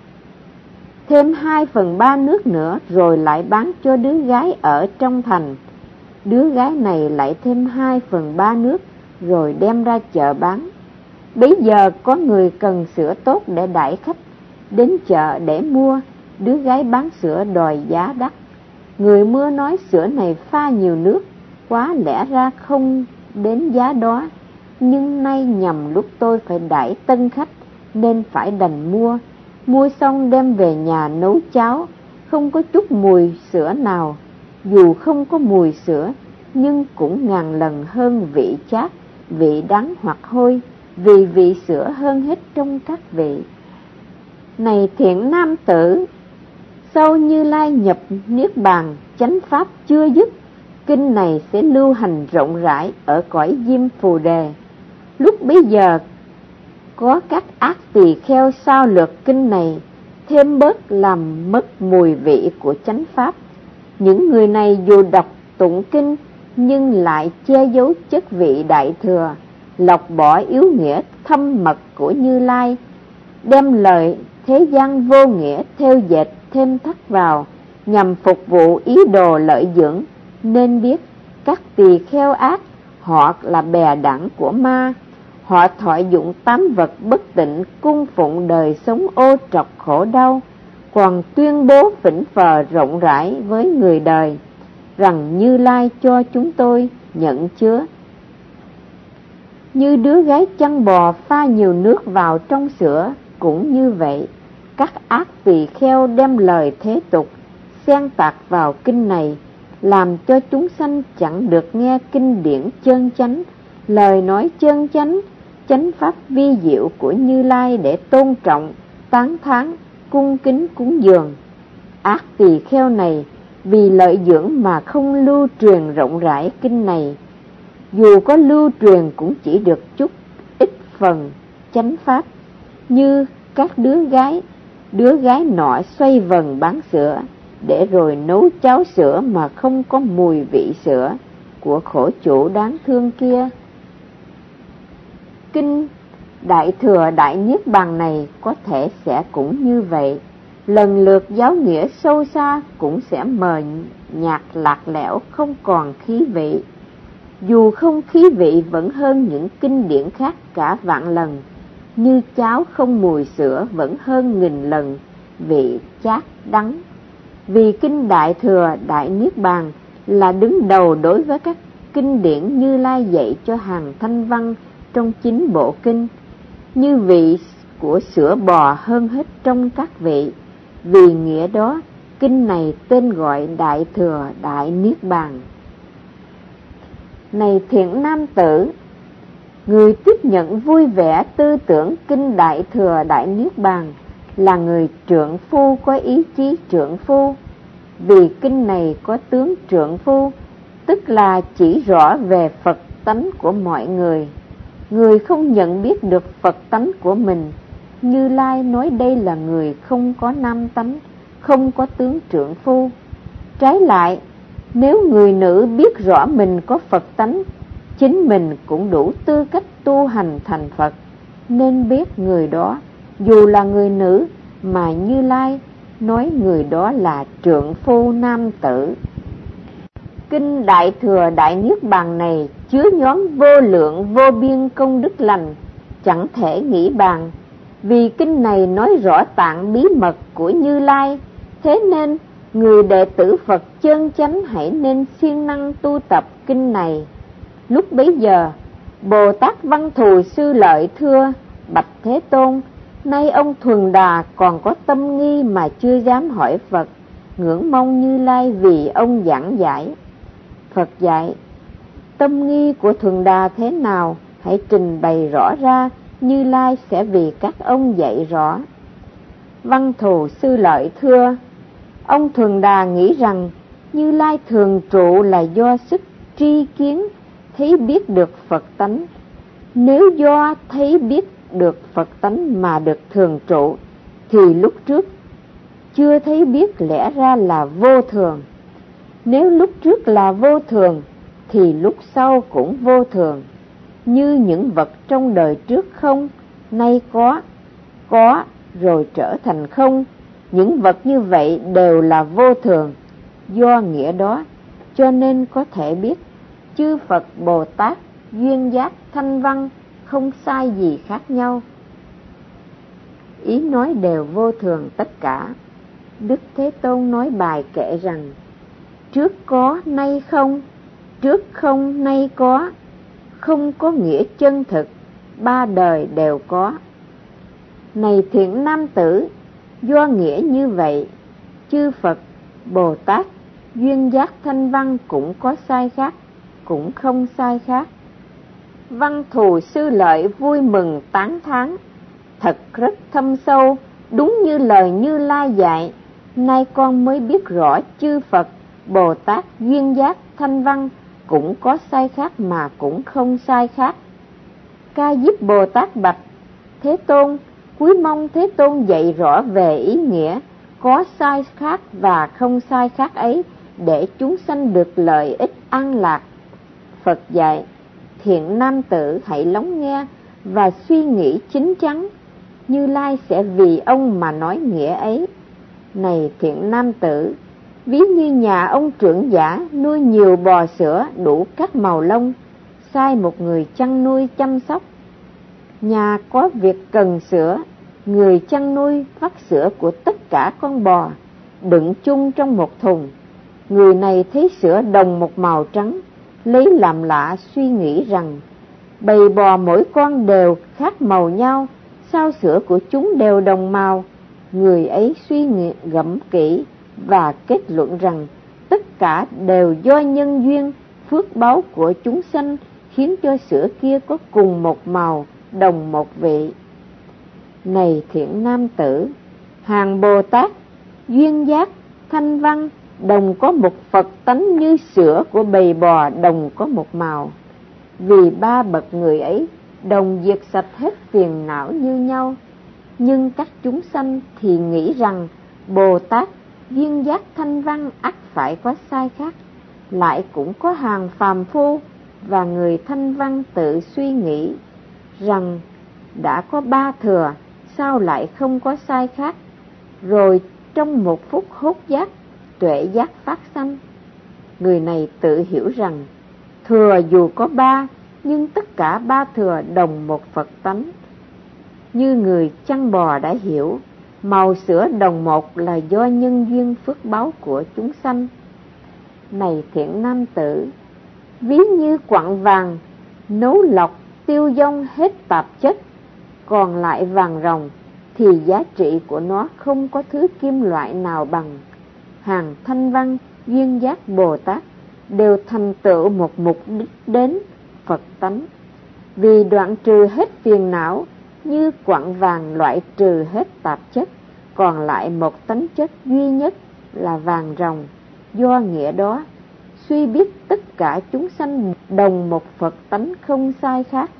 thêm hai phần ba nước nữa, rồi lại bán cho đứa gái ở trong thành. Đứa gái này lại thêm hai phần ba nước, rồi đem ra chợ bán. Bấy giờ có người cần sữa tốt để đãi khách, đến chợ để mua. Đứa gái bán sữa đòi giá đắt. Người mua nói sữa này pha nhiều nước quá, lẽ ra không đến giá đó, nhưng nay nhằm lúc tôi phải đãi tân khách nên phải đành mua. Mua xong đem về nhà nấu cháo, không có chút mùi sữa nào. Dù không có mùi sữa, nhưng cũng ngàn lần hơn vị chát, vị đắng hoặc hôi, vì vị sữa hơn hết trong các vị. Này thiện nam tử, sau Như Lai nhập niết bàn, chánh pháp chưa dứt, kinh này sẽ lưu hành rộng rãi ở cõi Diêm Phù Đề. Lúc bấy giờ có các ác tỳ kheo sao lược kinh này, thêm bớt làm mất mùi vị của chánh pháp. Những người này dù đọc tụng kinh nhưng lại che giấu chất vị đại thừa, lọc bỏ yếu nghĩa thâm mật của Như Lai, đem lời thế gian vô nghĩa theo dệt thêm thắt vào, nhằm phục vụ ý đồ lợi dưỡng. Nên biết các tỳ kheo ác, họ là bè đảng của ma. Họ thọ dụng tám vật bất tịnh, cung phụng đời sống ô trọc khổ đau, còn tuyên bố phỉnh phờ rộng rãi với người đời rằng Như Lai cho chúng tôi nhận chứa. Như đứa gái chăn bò pha nhiều nước vào trong sữa, cũng như vậy, các ác tỳ kheo đem lời thế tục xen tạc vào kinh này, làm cho chúng sanh chẳng được nghe kinh điển chân chánh, lời nói chân chánh, chánh pháp vi diệu của Như Lai để tôn trọng, tán thán, cung kính cúng dường. Ác tỳ kheo này vì lợi dưỡng mà không lưu truyền rộng rãi kinh này, dù có lưu truyền cũng chỉ được chút ít phần chánh pháp. Như các đứa gái, đứa gái nọ xoay vần bán sữa, để rồi nấu cháo sữa mà không có mùi vị sữa của khổ chủ đáng thương kia. Kinh Đại Thừa Đại Niết Bàn này có thể sẽ cũng như vậy, lần lượt giáo nghĩa sâu xa cũng sẽ mờ nhạt lạc lẽo, không còn khí vị. Dù không khí vị vẫn hơn những kinh điển khác cả vạn lần, như cháo không mùi sữa vẫn hơn nghìn lần vị chát đắng. Vì kinh Đại Thừa Đại Niết Bàn là đứng đầu đối với các kinh điển Như Lai dạy cho hàng thanh văn trong chín bộ kinh, như vị của sữa bò hơn hết trong các vị. Vì nghĩa đó, kinh này tên gọi Đại Thừa Đại Niết Bàn. Này thiện nam tử, người tiếp nhận vui vẻ tư tưởng kinh Đại Thừa Đại Niết Bàn là người trượng phu có ý chí trượng phu. Vì kinh này có tướng trượng phu, tức là chỉ rõ về Phật tánh của mọi người. Người không nhận biết được Phật tánh của mình, Như Lai nói đây là người không có nam tánh, không có tướng trượng phu. Trái lại, nếu người nữ biết rõ mình có Phật tánh, chính mình cũng đủ tư cách tu hành thành Phật, nên biết người đó, dù là người nữ, mà Như Lai nói người đó là trượng phu nam tử. Kinh Đại Thừa Đại Niết Bàn này chứa nhóm vô lượng vô biên công đức lành, chẳng thể nghĩ bàn. Vì kinh này nói rõ tạng bí mật của Như Lai, thế nên người đệ tử Phật chân chánh hãy nên siêng năng tu tập kinh này. Lúc bấy giờ, Bồ Tát Văn Thù Sư Lợi thưa: Bạch Thế Tôn, nay ông Thuần Đà còn có tâm nghi mà chưa dám hỏi Phật, ngưỡng mong Như Lai vì ông giảng giải. Phật dạy: tâm nghi của Thuần Đà thế nào, hãy trình bày rõ ra, Như Lai sẽ vì các ông dạy rõ. Văn Thù Sư Lợi thưa: ông Thuần Đà nghĩ rằng Như Lai thường trụ là do sức tri kiến thấy biết được Phật tánh. Nếu do thấy biết được Phật tánh mà được thường trụ, thì lúc trước chưa thấy biết lẽ ra là vô thường. Nếu lúc trước là vô thường, thì lúc sau cũng vô thường. Như những vật trong đời trước không, nay có, có rồi trở thành không. Những vật như vậy đều là vô thường. Do nghĩa đó, cho nên có thể biết chư Phật Bồ Tát, duyên giác, thanh văn không sai gì khác nhau. Ý nói đều vô thường tất cả. Đức Thế Tôn nói bài kệ rằng: trước có nay không, trước không nay có, không có nghĩa chân thực, ba đời đều có. Này thiện nam tử, do nghĩa như vậy, chư Phật Bồ Tát, duyên giác, thanh văn cũng có sai khác, cũng không sai khác. Văn Thù Sư Lợi vui mừng tán thán: thật rất thâm sâu, đúng như lời Như Lai dạy. Nay con mới biết rõ chư Phật Bồ Tát, duyên giác, thanh văn cũng có sai khác mà cũng không sai khác. Ca Diếp Bồ Tát bạch: Thế Tôn, cúi mong Thế Tôn dạy rõ về ý nghĩa có sai khác và không sai khác ấy, để chúng sanh được lợi ích an lạc. Phật dạy: thiện nam tử, hãy lắng nghe và suy nghĩ chín chắn. Như Lai sẽ vì ông mà nói nghĩa ấy. Này thiện nam tử, ví như nhà ông trưởng giả nuôi nhiều bò sữa đủ các màu lông, sai một người chăn nuôi chăm sóc. Nhà có việc cần sữa, người chăn nuôi vắt sữa của tất cả con bò, đựng chung trong một thùng. Người này thấy sữa đồng một màu trắng, lấy làm lạ, suy nghĩ rằng bầy bò mỗi con đều khác màu nhau, sao sữa của chúng đều đồng màu? Người ấy suy nghĩ gẫm kỹ và kết luận rằng tất cả đều do nhân duyên, phước báu của chúng sanh khiến cho sữa kia có cùng một màu, đồng một vị. Này thiện nam tử, hàng Bồ Tát, duyên giác, thanh văn đồng có một Phật tánh như sữa của bầy bò đồng có một màu. Vì ba bậc người ấy đồng diệt sạch hết phiền não như nhau, nhưng các chúng sanh thì nghĩ rằng Bồ Tát, duyên giác, thanh văn ắt phải có sai khác. Lại cũng có hàng phàm phu và người thanh văn tự suy nghĩ rằng đã có ba thừa, sao lại không có sai khác? Rồi trong một phút hốt giác, tuệ giác phát sanh. Người này tự hiểu rằng thừa dù có ba, nhưng tất cả ba thừa đồng một Phật tánh. Như người chăn bò đã hiểu, màu sữa đồng một là do nhân duyên phước báu của chúng sanh. Này thiện nam tử, ví như quặng vàng nấu lọc tiêu dông hết tạp chất, còn lại vàng ròng, thì giá trị của nó không có thứ kim loại nào bằng. Hàng thanh văn, duyên giác, Bồ Tát đều thành tựu một mục đích đến Phật tánh. Vì đoạn trừ hết phiền não, như quặng vàng loại trừ hết tạp chất, còn lại một tánh chất duy nhất là vàng ròng. Do nghĩa đó, suy biết tất cả chúng sanh đồng một Phật tánh không sai khác.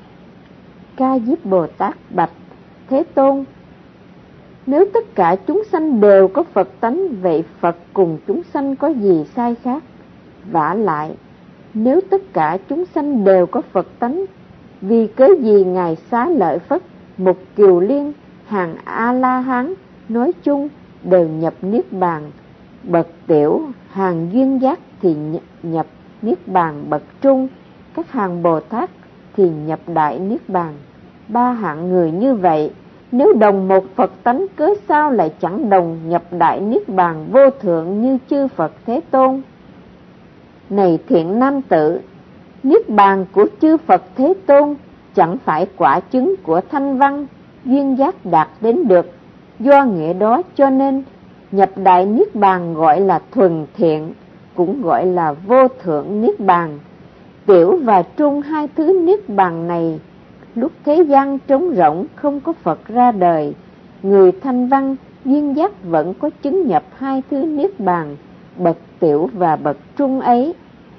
Ca Diếp Bồ Tát bạch: Thế Tôn, nếu tất cả chúng sanh đều có Phật tánh, vậy Phật cùng chúng sanh có gì sai khác? Vả lại, nếu tất cả chúng sanh đều có Phật tánh, vì cớ gì Ngài Xá Lợi Phất, Mục Kiều Liên, hàng A-la-hán nói chung đều nhập Niết Bàn bậc tiểu, hàng duyên giác thì nhập Niết Bàn bậc trung, các hàng Bồ Tát thì nhập Đại Niết Bàn. Ba hạng người như vậy, nếu đồng một Phật tánh, cớ sao lại chẳng đồng nhập Đại Niết Bàn vô thượng như chư Phật Thế Tôn? Này thiện nam tử, Niết Bàn của chư Phật Thế Tôn chẳng phải quả chứng của thanh văn, duyên giác đạt đến được. Do nghĩa đó cho nên nhập Đại Niết Bàn gọi là thuần thiện, cũng gọi là vô thượng Niết Bàn. Tiểu và trung hai thứ Niết Bàn này Lúc thế gian trống rỗng không có Phật ra đời, người thanh văn duyên giác vẫn có chứng nhập hai thứ niết bàn, bậc tiểu và bậc trung ấy.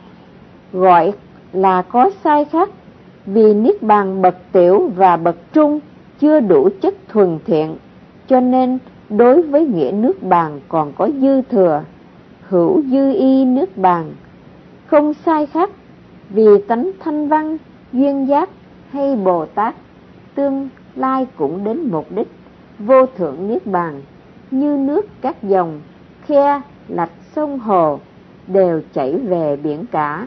Gọi là có sai khác, vì niết bàn bậc tiểu và bậc trung chưa đủ chất thuần thiện, cho nên đối với nghĩa nước bàn còn có dư thừa, hữu dư y nước bàn. Không sai khác, vì tánh thanh văn, duyên giác hay Bồ Tát tương lai cũng đến mục đích vô thượng niết bàn, như nước các dòng, khe, lạch, sông hồ đều chảy về biển cả.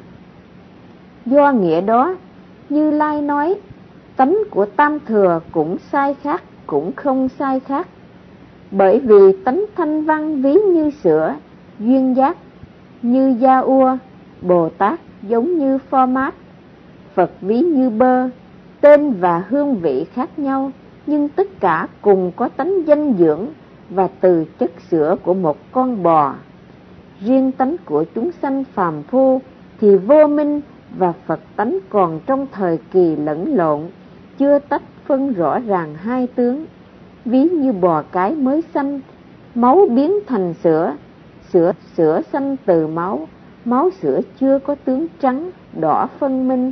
Do nghĩa đó, Như Lai nói, tánh của tam thừa cũng sai khác, cũng không sai khác. Bởi vì tánh thanh văn ví như sữa, duyên giác như da ua, Bồ Tát giống như format, Phật ví như bơ, tên và hương vị khác nhau, nhưng tất cả cùng có tánh danh dưỡng và từ chất sữa của một con bò. Riêng tánh của chúng sanh phàm phu thì vô minh và Phật tánh còn trong thời kỳ lẫn lộn, chưa tách phân rõ ràng hai tướng. Ví như bò cái mới sanh, máu biến thành sữa, sữa sữa sanh từ máu, máu sữa chưa có tướng trắng, đỏ phân minh.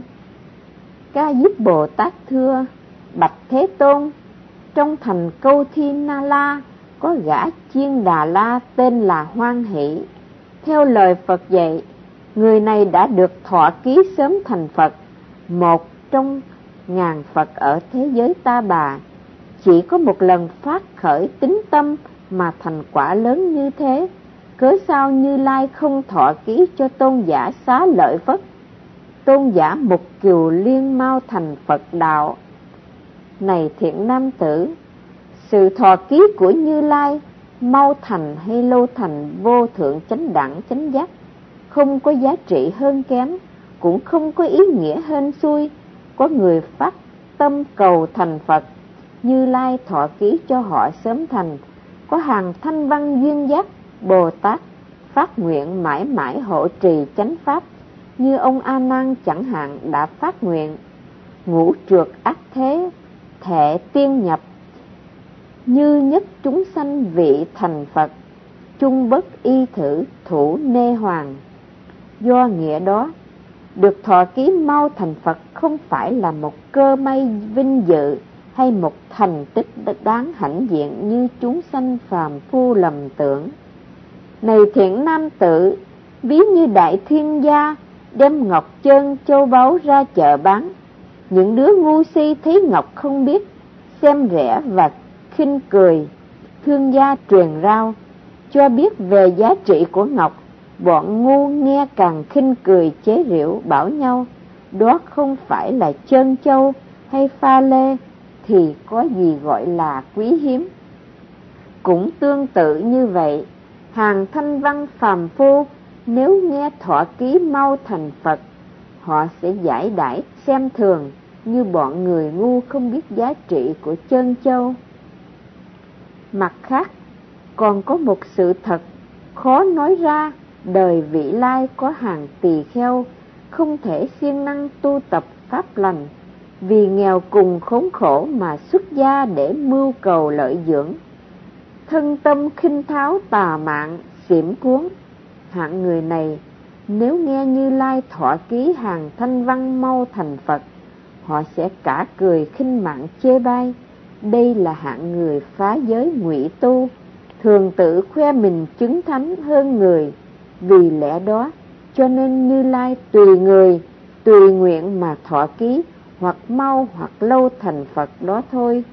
Ca Diếp Bồ Tát thưa: Bạch Thế Tôn, trong thành Câu Thi Na La có gã Chiên Đà La tên là Hoan Hỷ. Theo lời Phật dạy, người này đã được thọ ký sớm thành Phật, một trong ngàn Phật ở thế giới Ta Bà. Chỉ có một lần phát khởi tín tâm mà thành quả lớn như thế, cớ sao Như Lai không thọ ký cho tôn giả Xá Lợi Phất? Tôn giả Mục Kiều Liên mau thành Phật đạo. Này thiện nam tử, sự thọ ký của Như Lai, mau thành hay lâu thành vô thượng chánh đẳng chánh giác, không có giá trị hơn kém, cũng không có ý nghĩa hên xui. Có người phát tâm cầu thành Phật, Như Lai thọ ký cho họ sớm thành. Có hàng thanh văn duyên giác, Bồ Tát phát nguyện mãi mãi hộ trì chánh pháp, như ông A Nan chẳng hạn đã phát nguyện ngũ trượt ác thế, thệ tiên nhập, như nhất chúng sanh vị thành Phật, chung bất y thử thủ nê hoàng. Do nghĩa đó, được thọ ký mau thành Phật không phải là một cơ may vinh dự hay một thành tích đáng hãnh diện như chúng sanh phàm phu lầm tưởng. Này thiện nam tử, ví như đại thiên gia đem ngọc trơn châu báu ra chợ bán. Những đứa ngu si thấy ngọc không biết, xem rẻ và khinh cười. Thương gia truyền rao, cho biết về giá trị của ngọc. Bọn ngu nghe càng khinh cười chế giễu, bảo nhau, đó không phải là trơn châu hay pha lê, thì có gì gọi là quý hiếm. Cũng tương tự như vậy, hàng thanh văn phàm phu nếu nghe thọ ký mau thành Phật, họ sẽ giải đãi xem thường như bọn người ngu không biết giá trị của trơn châu. Mặt khác, còn có một sự thật khó nói ra. Đời vị lai có hàng tỳ kheo không thể siêng năng tu tập pháp lành, vì nghèo cùng khốn khổ mà xuất gia để mưu cầu lợi dưỡng. Thân tâm khinh tháo tà mạn, xiểm cuốn. Hạng người này nếu nghe Như Lai thọ ký hàng thanh văn mau thành Phật, họ sẽ cả cười khinh mạng chê bai. Đây là hạng người phá giới ngụy tu, thường tự khoe mình chứng thánh hơn người. Vì lẽ đó, cho nên Như Lai tùy người, tùy nguyện mà thọ ký, hoặc mau hoặc lâu thành Phật đó thôi.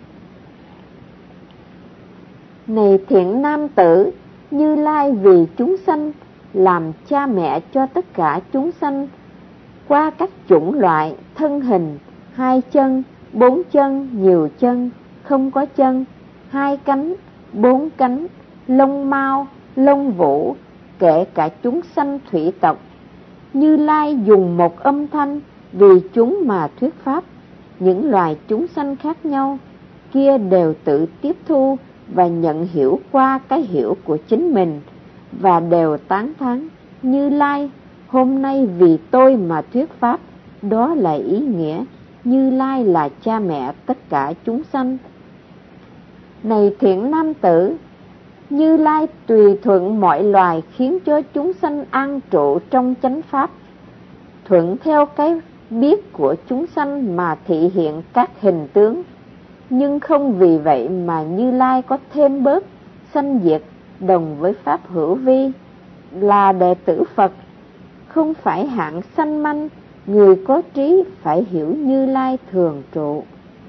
Này thiện nam tử, Như Lai vì chúng sanh, làm cha mẹ cho tất cả chúng sanh, qua các chủng loại, thân hình, hai chân, bốn chân, nhiều chân, không có chân, hai cánh, bốn cánh, lông mao, lông vũ, kể cả chúng sanh thủy tộc. Như Lai dùng một âm thanh vì chúng mà thuyết pháp. Những loài chúng sanh khác nhau kia đều tự tiếp thu và nhận hiểu qua cái hiểu của chính mình, và đều tán thán: Như Lai hôm nay vì tôi mà thuyết pháp. Đó là ý nghĩa Như Lai là cha mẹ tất cả chúng sanh. Này thiện nam tử, Như Lai tùy thuận mọi loài khiến cho chúng sanh an trụ trong chánh pháp, thuận theo cái biết của chúng sanh mà thị hiện các hình tướng. Nhưng không vì vậy mà Như Lai có thêm bớt, sanh diệt đồng với pháp hữu vi. Là đệ tử Phật, không phải hạng sanh manh, người có trí phải hiểu Như Lai thường trụ.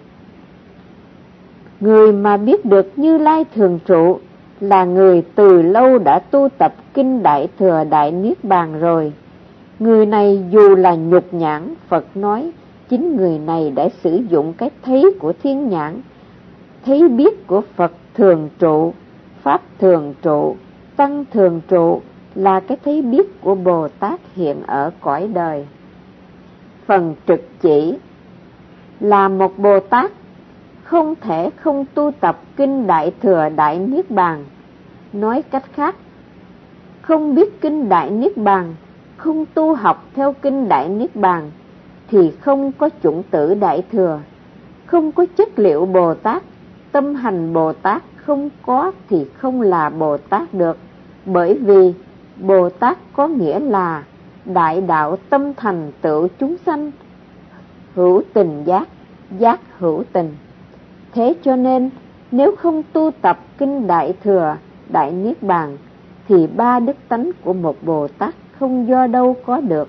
Người mà biết được Như Lai thường trụ là người từ lâu đã tu tập kinh Đại Thừa Đại Niết Bàn rồi. Người này dù là nhục nhãn, Phật nói chính người này đã sử dụng cái thấy của thiên nhãn, thấy biết của Phật thường trụ, pháp thường trụ, tăng thường trụ, là cái thấy biết của Bồ Tát hiện ở cõi đời. Phần trực chỉ là một Bồ Tát không thể không tu tập kinh Đại Thừa Đại Niết Bàn. Nói cách khác, không biết kinh Đại Niết Bàn, không tu học theo kinh Đại Niết Bàn thì không có chủng tử Đại Thừa, không có chất liệu Bồ Tát, tâm hành Bồ Tát không có thì không là Bồ Tát được. Bởi vì Bồ Tát có nghĩa là đại đạo tâm thành tựu chúng sanh, hữu tình giác, giác hữu tình. Thế cho nên nếu không tu tập kinh Đại Thừa Đại Niết Bàn thì ba đức tánh của một Bồ Tát không do đâu có được.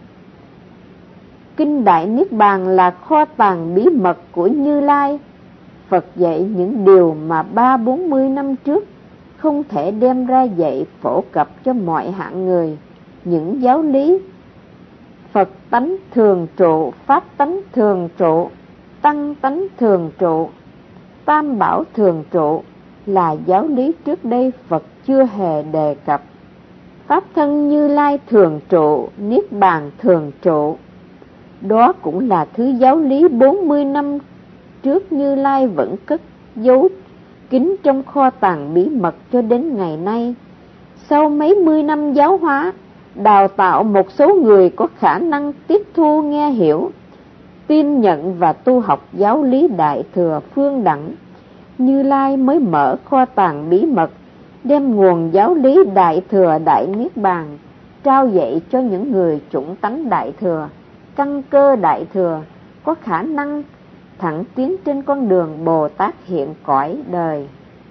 Kinh Đại Niết Bàn là kho tàng bí mật của Như Lai. Phật dạy những điều mà ba bốn mươi năm trước không thể đem ra dạy phổ cập cho mọi hạng người. Những giáo lý Phật tánh thường trụ, Pháp tánh thường trụ, Tăng tánh thường trụ, Tam bảo thường trụ là giáo lý trước đây Phật chưa hề đề cập. Pháp thân Như Lai thường trụ, Niết Bàn thường trụ. Đó cũng là thứ giáo lý bốn mươi năm trước Như Lai vẫn cất giấu kín trong kho tàng bí mật cho đến ngày nay. Sau mấy mươi năm giáo hóa, đào tạo một số người có khả năng tiếp thu nghe hiểu, tin nhận và tu học giáo lý Đại Thừa phương đẳng, Như Lai mới mở kho tàng bí mật, đem nguồn giáo lý Đại Thừa Đại Niết Bàn trao dạy cho những người chủng tánh Đại Thừa, căn cơ Đại Thừa, có khả năng thẳng tiến trên con đường Bồ Tát hiện cõi đời.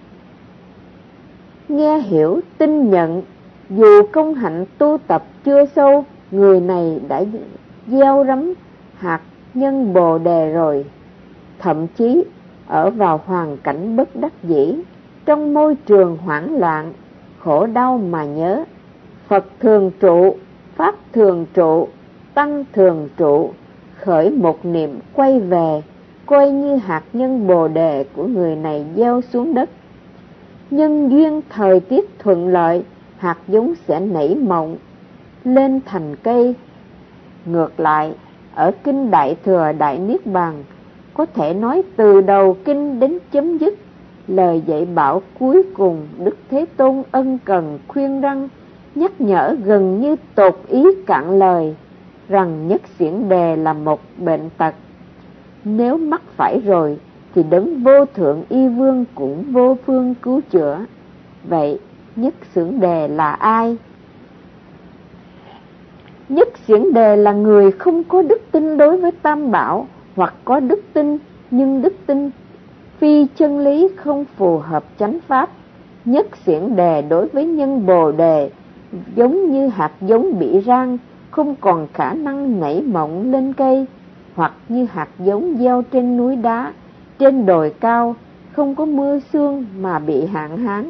Nghe hiểu, tin nhận, dù công hạnh tu tập chưa sâu, người này đã gieo rắm hạt nhân Bồ Đề rồi. Thậm chí ở vào hoàn cảnh bất đắc dĩ, trong môi trường hoảng loạn, khổ đau mà nhớ Phật thường trụ, Pháp thường trụ, Tăng thường trụ, khởi một niệm quay về, coi như hạt nhân Bồ Đề của người này gieo xuống đất. Nhân duyên thời tiết thuận lợi, hạt giống sẽ nảy mộng lên thành cây. Ngược lại, ở kinh Đại Thừa Đại Niết Bàn, có thể nói từ đầu kinh đến chấm dứt, lời dạy bảo cuối cùng Đức Thế Tôn ân cần khuyên răn, nhắc nhở gần như tột ý cạn lời, rằng nhất xiển đề là một bệnh tật. Nếu mắc phải rồi thì đấng vô thượng y vương cũng vô phương cứu chữa. Vậy nhất xiển đề là ai? Nhất xiển đề là người không có đức tin đối với Tam Bảo, hoặc có đức tin nhưng đức tin phi chân lý, không phù hợp chánh pháp. Nhất xiển đề đối với nhân Bồ Đề giống như hạt giống bị rang, không còn khả năng nảy mộng lên cây, hoặc như hạt giống gieo trên núi đá, trên đồi cao, không có mưa sương mà bị hạn hán.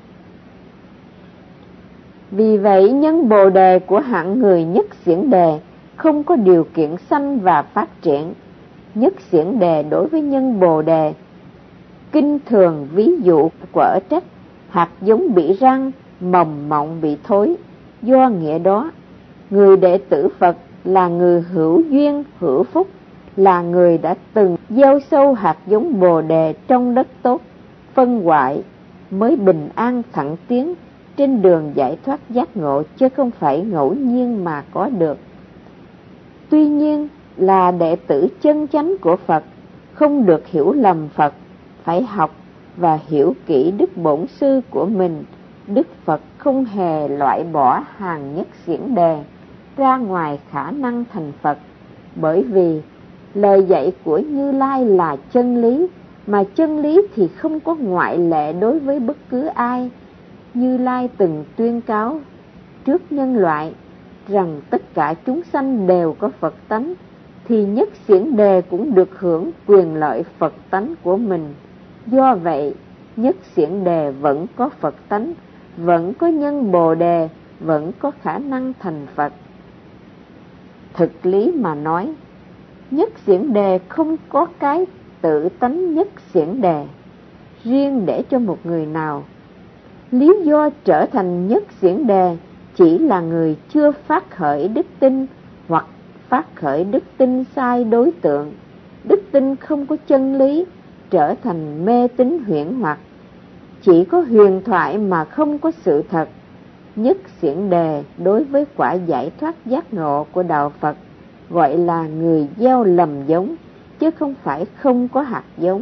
Vì vậy nhân Bồ Đề của hạng người nhất xiển đề không có điều kiện sanh và phát triển. Nhất xiển đề đối với nhân Bồ Đề, kinh thường ví dụ quở trách, hạt giống bị răng, mầm mọng bị thối. Do nghĩa đó, người đệ tử Phật là người hữu duyên hữu phúc, là người đã từng gieo sâu hạt giống Bồ Đề trong đất tốt, phân hoại, mới bình an thẳng tiến trên đường giải thoát giác ngộ, chứ không phải ngẫu nhiên mà có được. Tuy nhiên, là đệ tử chân chánh của Phật, không được hiểu lầm Phật, phải học và hiểu kỹ đức bổn sư của mình. Đức Phật không hề loại bỏ hàng nhất xiển đề ra ngoài khả năng thành Phật, bởi vì lời dạy của Như Lai là chân lý, mà chân lý thì không có ngoại lệ đối với bất cứ ai. Như Lai từng tuyên cáo trước nhân loại rằng tất cả chúng sanh đều có Phật tánh, thì nhất xiển đề cũng được hưởng quyền lợi Phật tánh của mình. Do vậy, nhất xiển đề vẫn có Phật tánh, vẫn có nhân Bồ đề, vẫn có khả năng thành Phật. Thực lý mà nói, nhất xiển đề không có cái tự tánh nhất xiển đề riêng để cho một người nào. Lý do trở thành nhất xiển đề chỉ là người chưa phát khởi đức tin, hoặc phát khởi đức tin sai đối tượng, đức tin không có chân lý, trở thành mê tín huyễn hoặc, chỉ có huyền thoại mà không có sự thật. Nhất xiển đề đối với quả giải thoát giác ngộ của đạo Phật gọi là người gieo lầm giống, chứ không phải không có hạt giống.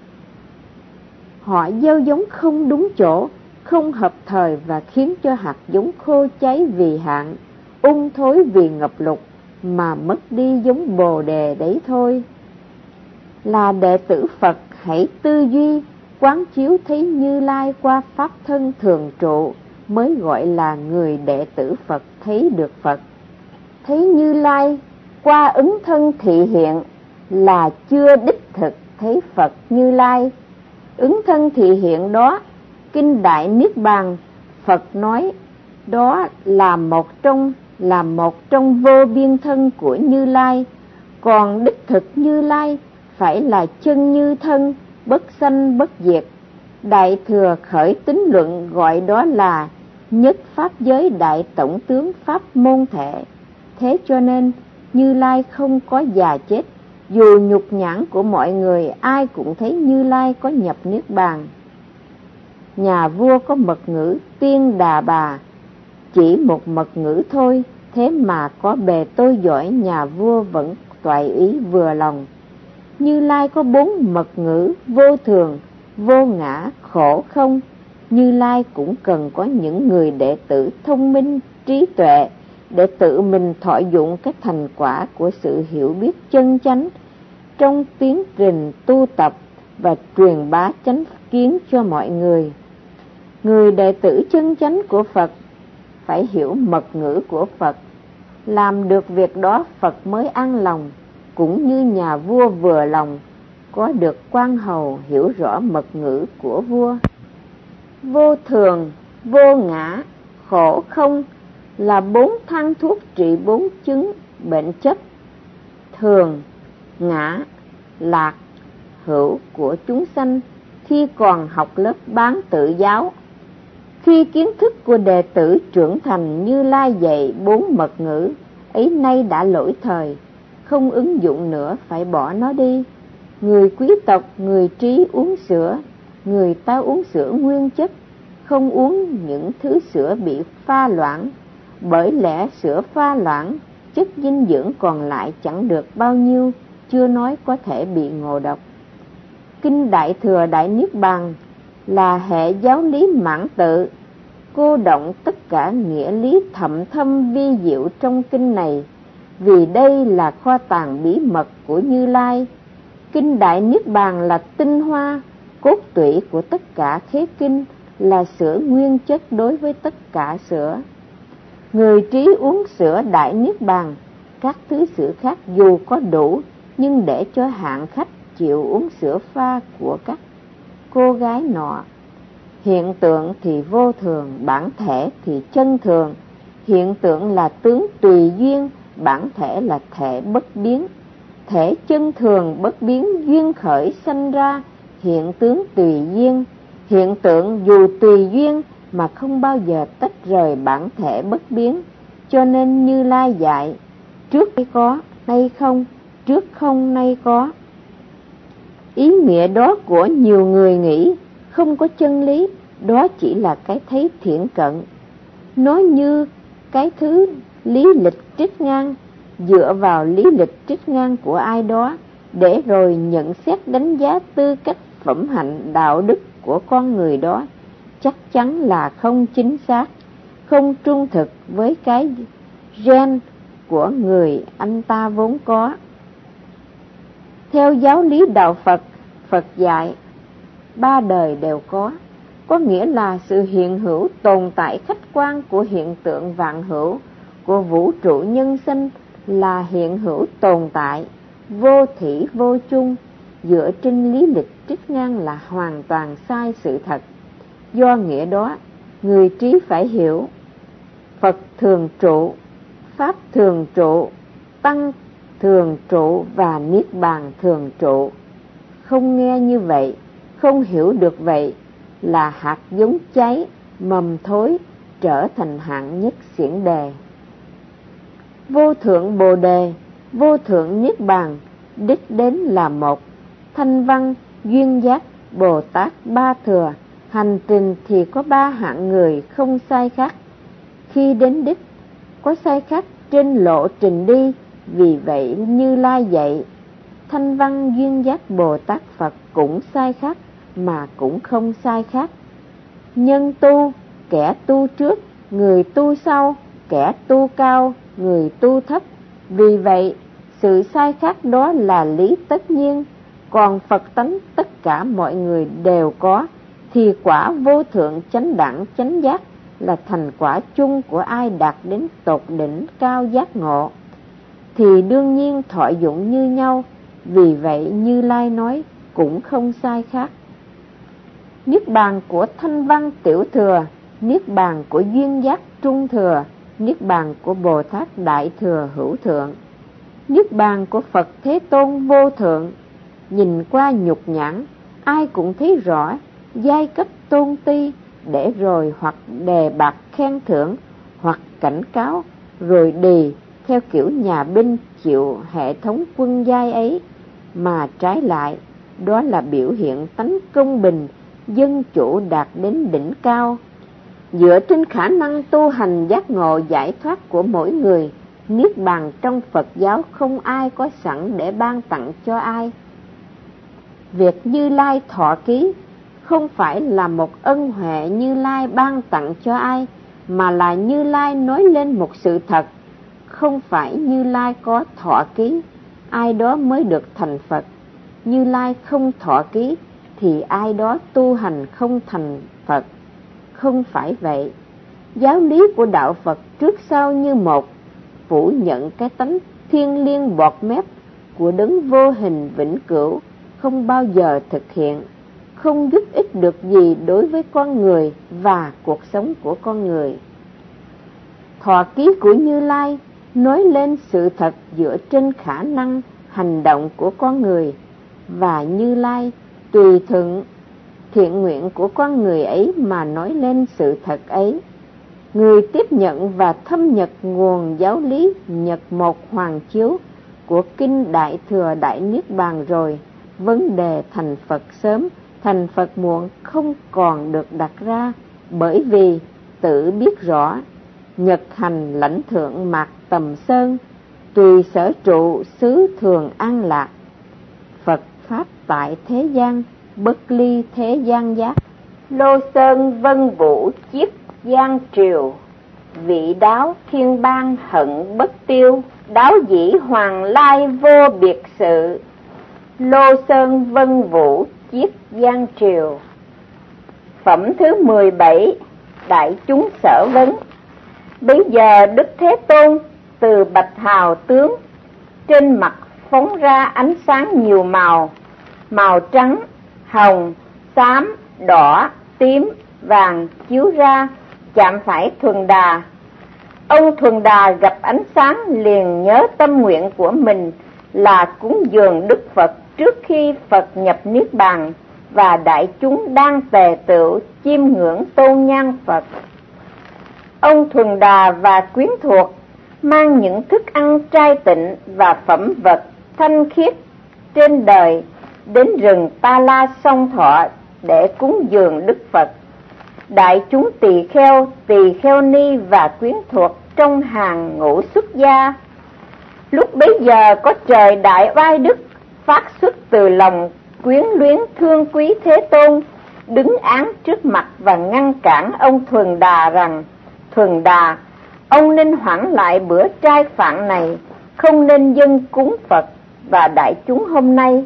Họ gieo giống không đúng chỗ, không hợp thời, và khiến cho hạt giống khô cháy vì hạn, ung thối vì ngập lụt, mà mất đi giống Bồ đề đấy thôi. Là đệ tử Phật, hãy tư duy quán chiếu thấy Như Lai qua pháp thân thường trụ, mới gọi là người đệ tử Phật thấy được Phật. Thấy Như Lai qua ứng thân thị hiện là chưa đích thực thấy Phật Như Lai. Ứng thân thị hiện đó, Kinh Đại Niết Bàn Phật nói đó là một trong là một trong vô biên thân của Như Lai. Còn đích thực Như Lai phải là chân như thân, bất sanh bất diệt. Đại Thừa khởi tín luận gọi đó là nhất pháp giới đại tổng tướng pháp môn thể. Thế cho nên Như Lai không có già chết. Dù nhục nhãn của mọi người, ai cũng thấy Như Lai có nhập niết bàn. Nhà vua có mật ngữ Tiên Đà Bà, chỉ một mật ngữ thôi, thế mà có bề tôi giỏi, nhà vua vẫn toại ý vừa lòng. Như Lai có bốn mật ngữ: vô thường, vô ngã, khổ không. Như Lai cũng cần có những người đệ tử thông minh, trí tuệ, để tự mình thọ dụng các thành quả của sự hiểu biết chân chánh trong tiến trình tu tập và truyền bá chánh kiến cho mọi người. Người đệ tử chân chánh của Phật phải hiểu mật ngữ của Phật. Làm được việc đó, Phật mới an lòng, cũng như nhà vua vừa lòng có được quan hầu hiểu rõ mật ngữ của vua. Vô thường, vô ngã, khổ không là bốn thang thuốc trị bốn chứng bệnh chấp: thường, ngã, lạc, hữu của chúng sanh khi còn học lớp bán tự giáo. Khi kiến thức của đệ tử trưởng thành, Như Lai dạy bốn mật ngữ ấy nay đã lỗi thời, không ứng dụng nữa, phải bỏ nó đi. Người quý tộc, người trí uống sữa, người ta uống sữa nguyên chất, không uống những thứ sữa bị pha loãng, bởi lẽ sữa pha loãng chất dinh dưỡng còn lại chẳng được bao nhiêu, chưa nói có thể bị ngộ độc. Kinh Đại Thừa Đại Niết Bàn là hệ giáo lý mãn tự, cô động tất cả nghĩa lý thậm thâm vi diệu trong kinh này, vì đây là kho tàng bí mật của Như Lai. Kinh Đại Niết Bàn là tinh hoa, cốt tủy của tất cả khế kinh, là sữa nguyên chất đối với tất cả sữa. Người trí uống sữa Đại Niết Bàn, các thứ sữa khác dù có đủ, nhưng để cho hạng khách chịu uống sữa pha của các cô gái nọ. Hiện tượng thì vô thường, bản thể thì chân thường. Hiện tượng là tướng tùy duyên, bản thể là thể bất biến. Thể chân thường bất biến, duyên khởi sanh ra, hiện tướng tùy duyên. Hiện tượng dù tùy duyên mà không bao giờ tách rời bản thể bất biến. Cho nên Như Lai dạy, trước nay có, nay không, trước không, nay có. Ý nghĩa đó của nhiều người nghĩ không có chân lý, đó chỉ là cái thấy thiển cận. Nó như cái thứ lý lịch trích ngang, dựa vào lý lịch trích ngang của ai đó để rồi nhận xét đánh giá tư cách phẩm hạnh đạo đức của con người đó, chắc chắn là không chính xác, không trung thực với cái gen của người anh ta vốn có. Theo giáo lý đạo Phật, Phật dạy ba đời đều có, có nghĩa là sự hiện hữu tồn tại khách quan của hiện tượng vạn hữu, của vũ trụ nhân sinh là hiện hữu tồn tại, vô thủy vô chung, dựa trên lý lịch trích ngang là hoàn toàn sai sự thật. Do nghĩa đó, người trí phải hiểu Phật thường trụ, Pháp thường trụ, Tăng thường trụ và Niết Bàn thường trụ. Không nghe như vậy, không hiểu được vậy là hạt giống cháy, mầm thối, trở thành hạng nhất xiển đề. Vô thượng Bồ Đề, vô thượng Niết Bàn, đích đến là một. Thanh văn, duyên giác, Bồ Tát ba thừa, hành trình thì có ba hạng người không sai khác. Khi đến đích, có sai khác trên lộ trình đi, vì vậy Như Lai dạy, thanh văn duyên giác Bồ Tát Phật cũng sai khác, mà cũng không sai khác. Nhân tu, kẻ tu trước, người tu sau, kẻ tu cao, người tu thấp. Vì vậy, sự sai khác đó là lý tất nhiên, còn Phật tánh tất cả mọi người đều có, thì quả vô thượng chánh đẳng chánh giác là thành quả chung của ai đạt đến tột đỉnh cao giác ngộ, thì đương nhiên thọ dụng như nhau. Vì vậy Như Lai nói cũng không sai khác. Niết bàn của thanh văn tiểu thừa, niết bàn của duyên giác trung thừa, niết bàn của Bồ Tát đại thừa hữu thượng, niết bàn của Phật Thế Tôn vô thượng. Nhìn qua nhục nhãn, ai cũng thấy rõ giai cấp tôn ti, để rồi hoặc đề bạt khen thưởng, hoặc cảnh cáo, rồi đì theo kiểu nhà binh chịu hệ thống quân giai ấy, mà trái lại, đó là biểu hiện tánh công bình, dân chủ đạt đến đỉnh cao. Dựa trên khả năng tu hành giác ngộ giải thoát của mỗi người, niết bàn trong Phật giáo không ai có sẵn để ban tặng cho ai. Việc Như Lai thọ ký không phải là một ân huệ Như Lai ban tặng cho ai, mà là Như Lai nói lên một sự thật. Không phải Như Lai có thọ ký, ai đó mới được thành Phật. Như Lai không thọ ký, thì ai đó tu hành không thành Phật. Không phải vậy. Giáo lý của đạo Phật trước sau như một, phủ nhận cái tánh thiêng liêng bọt mép của đấng vô hình vĩnh cửu, không bao giờ thực hiện, không giúp ích được gì đối với con người và cuộc sống của con người. Thọ ký của Như Lai nói lên sự thật dựa trên khả năng hành động của con người, và Như Lai tùy thuận thiện nguyện của con người ấy mà nói lên sự thật ấy. Người tiếp nhận và thâm nhập nguồn giáo lý nhật một hoàng chiếu của Kinh Đại Thừa Đại Niết Bàn rồi, vấn đề thành Phật sớm, thành Phật muộn không còn được đặt ra, bởi vì tự biết rõ nhật hành lãnh thượng mạc tầm sơn, tùy sở trụ xứ thường an lạc. Phật Pháp tại thế gian, bất ly thế gian giác. Lô sơn vân vũ chiết giang triều, vị đáo thiên bang hận bất tiêu, đáo dĩ hoàng lai vô biệt sự. Lô sơn vân vũ chiết giang triều. Phẩm thứ mười bảy, đại chúng sở vấn. Bây giờ Đức Thế Tôn từ bạch hào tướng, trên mặt phóng ra ánh sáng nhiều màu, màu trắng, hồng, xám, đỏ, tím, vàng chiếu ra, chạm phải Thuần Đà. Ông Thuần Đà gặp ánh sáng liền nhớ tâm nguyện của mình là cúng dường Đức Phật trước khi Phật nhập Niết Bàn, và đại chúng đang tề tựu chiêm ngưỡng tôn nhan Phật. Ông Thuần Đà và quyến thuộc mang những thức ăn trai tịnh và phẩm vật thanh khiết trên đời đến rừng Ta La Song Thọ để cúng dường Đức Phật. Đại chúng tỳ kheo, tỳ kheo ni và quyến thuộc trong hàng ngũ xuất gia Lúc bấy giờ có trời đại oai đức phát xuất từ lòng quyến luyến thương quý Thế Tôn, đứng án trước mặt và ngăn cản ông Thuần Đà rằng: Thuần Đà, ông nên hoãn lại bữa trai phạn này, không nên dâng cúng Phật và đại chúng hôm nay.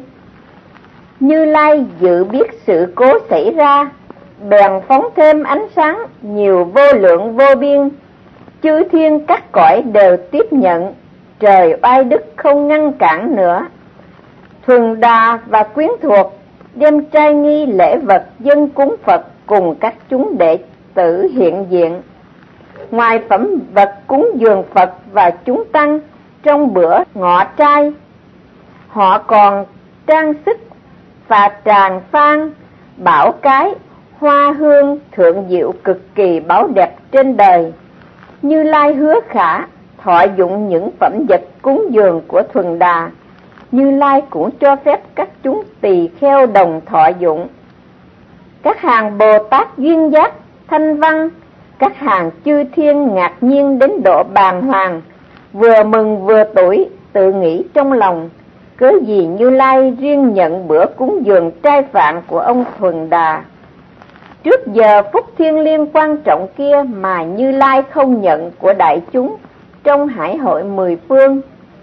Như Lai dự biết sự cố xảy ra, bèn phóng thêm ánh sáng nhiều vô lượng vô biên, chư thiên các cõi đều tiếp nhận, trời oai đức không ngăn cản nữa. Thuần Đà và quyến thuộc đem trai nghi lễ vật dâng cúng Phật cùng các chúng đệ tử hiện diện. Ngoài phẩm vật cúng dường Phật và chúng tăng trong bữa ngọ trai, họ còn trang sức và tràng phan, bảo cái, hoa hương thượng diệu cực kỳ báu đẹp trên đời. Như Lai hứa khả thọ dụng những phẩm vật cúng dường của Thuần Đà, Như Lai cũng cho phép các chúng tỳ kheo đồng thọ dụng. Các hàng Bồ Tát duyên giác, thanh văn, các hàng chư thiên ngạc nhiên đến độ bàng hoàng, vừa mừng vừa tủi, tự nghĩ trong lòng: cớ gì Như Lai riêng nhận bữa cúng dường trai phạn của ông Thuần Đà? Trước giờ phút thiêng liêng quan trọng kia mà Như Lai không nhận của đại chúng trong hải hội mười phương.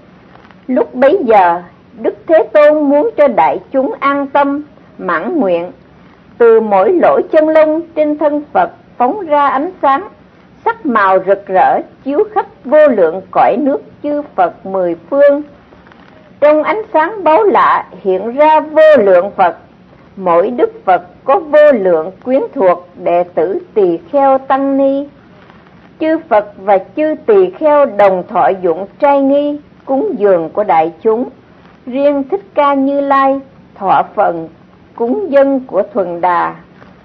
Lúc bấy giờ, Đức Thế Tôn muốn cho đại chúng an tâm, mãn nguyện. Từ mỗi lỗ chân lông trên thân Phật phóng ra ánh sáng, sắc màu rực rỡ chiếu khắp vô lượng cõi nước chư Phật mười phương. Trong ánh sáng báu lạ hiện ra vô lượng Phật, mỗi Đức Phật có vô lượng quyến thuộc đệ tử tỳ kheo tăng ni. Chư Phật và chư tỳ kheo đồng thọ dụng trai nghi cúng dường của đại chúng. Riêng Thích Ca Như Lai thọ phần cúng dân của Thuần Đà.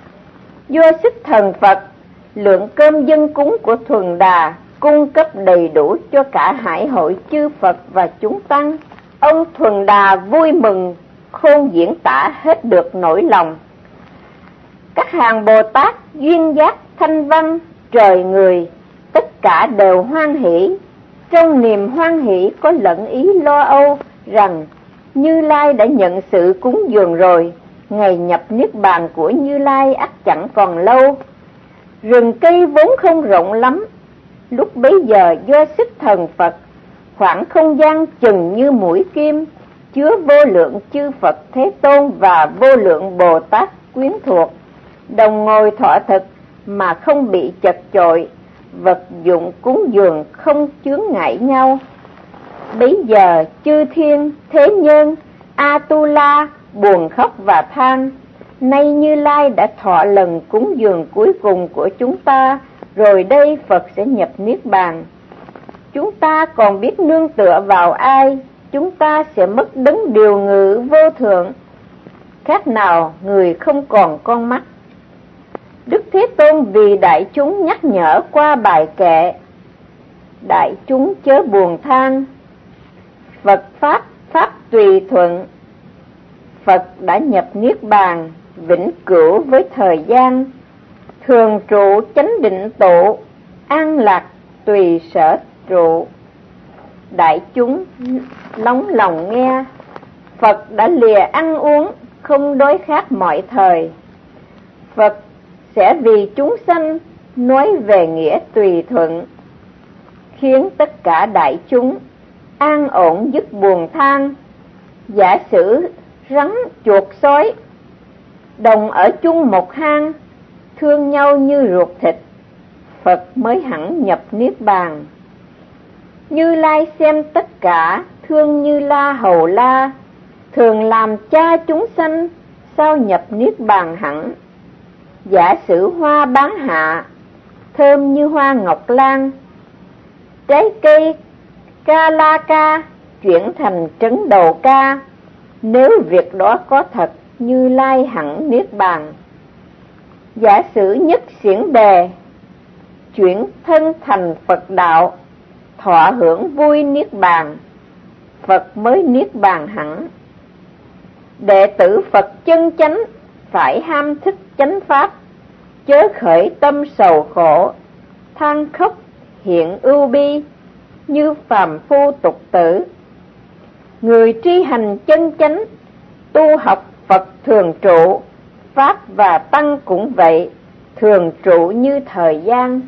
Do sức thần Phật, lượng cơm dân cúng của Thuần Đà cung cấp đầy đủ cho cả hải hội chư Phật và chúng tăng. Ông Thuần Đà vui mừng không diễn tả hết được nỗi lòng. Các hàng Bồ Tát duyên giác, thanh văn, trời người, tất cả đều hoan hỷ. Trong niềm hoan hỷ có lẫn ý lo âu rằng Như Lai đã nhận sự cúng dường rồi, ngày nhập niết bàn của Như Lai ắt chẳng còn lâu. Rừng cây vốn không rộng lắm, lúc bấy giờ do sức thần Phật, khoảng không gian chừng như mũi kim, chứa vô lượng chư Phật Thế Tôn và vô lượng Bồ Tát quyến thuộc, đồng ngồi thọ thực mà không bị chật chội, vật dụng cúng dường không chướng ngại nhau. Bấy giờ chư thiên, thế nhân, A-tu-la buồn khóc và than: nay Như Lai đã thọ lần cúng dường cuối cùng của chúng ta, rồi đây Phật sẽ nhập niết bàn. Chúng ta còn biết nương tựa vào ai? Chúng ta sẽ mất đấng điều ngự vô thượng. Khác nào người không còn con mắt. Đức Thế Tôn vì đại chúng nhắc nhở qua bài kệ: đại chúng chớ buồn than, Phật Pháp, Pháp tùy thuận. Phật đã nhập niết bàn, vĩnh cửu với thời gian, thường trụ chánh định tụ, an lạc tùy sở trụ. Đại chúng lóng lòng nghe, Phật đã lìa ăn uống, không đói khát mọi thời. Phật sẽ vì chúng sanh nói về nghĩa tùy thuận, khiến tất cả đại chúng an ổn dứt buồn than. Giả sử rắn chuột sói đồng ở chung một hang, thương nhau như ruột thịt, Phật mới hẳn nhập niết bàn. Như Lai xem tất cả, thương Như La hầu la, thường làm cha chúng sanh, sao nhập niết bàn hẳn. Giả sử hoa bán hạ, thơm như hoa ngọc lan, trái cây ca la ca chuyển thành trấn đầu ca, nếu việc đó có thật, Như Lai hẳn niết bàn. Giả sử nhất xiển đề chuyển thân thành Phật đạo, thọ hưởng vui niết bàn, Phật mới niết bàn hẳn. Đệ tử Phật chân chánh phải ham thích chánh pháp, chớ khởi tâm sầu khổ, than khóc hiện ưu bi. như phàm phu tục tử. Người tri hành chân chánh, tu học Phật thường trụ, Pháp và Tăng cũng vậy, thường trụ như thời gian.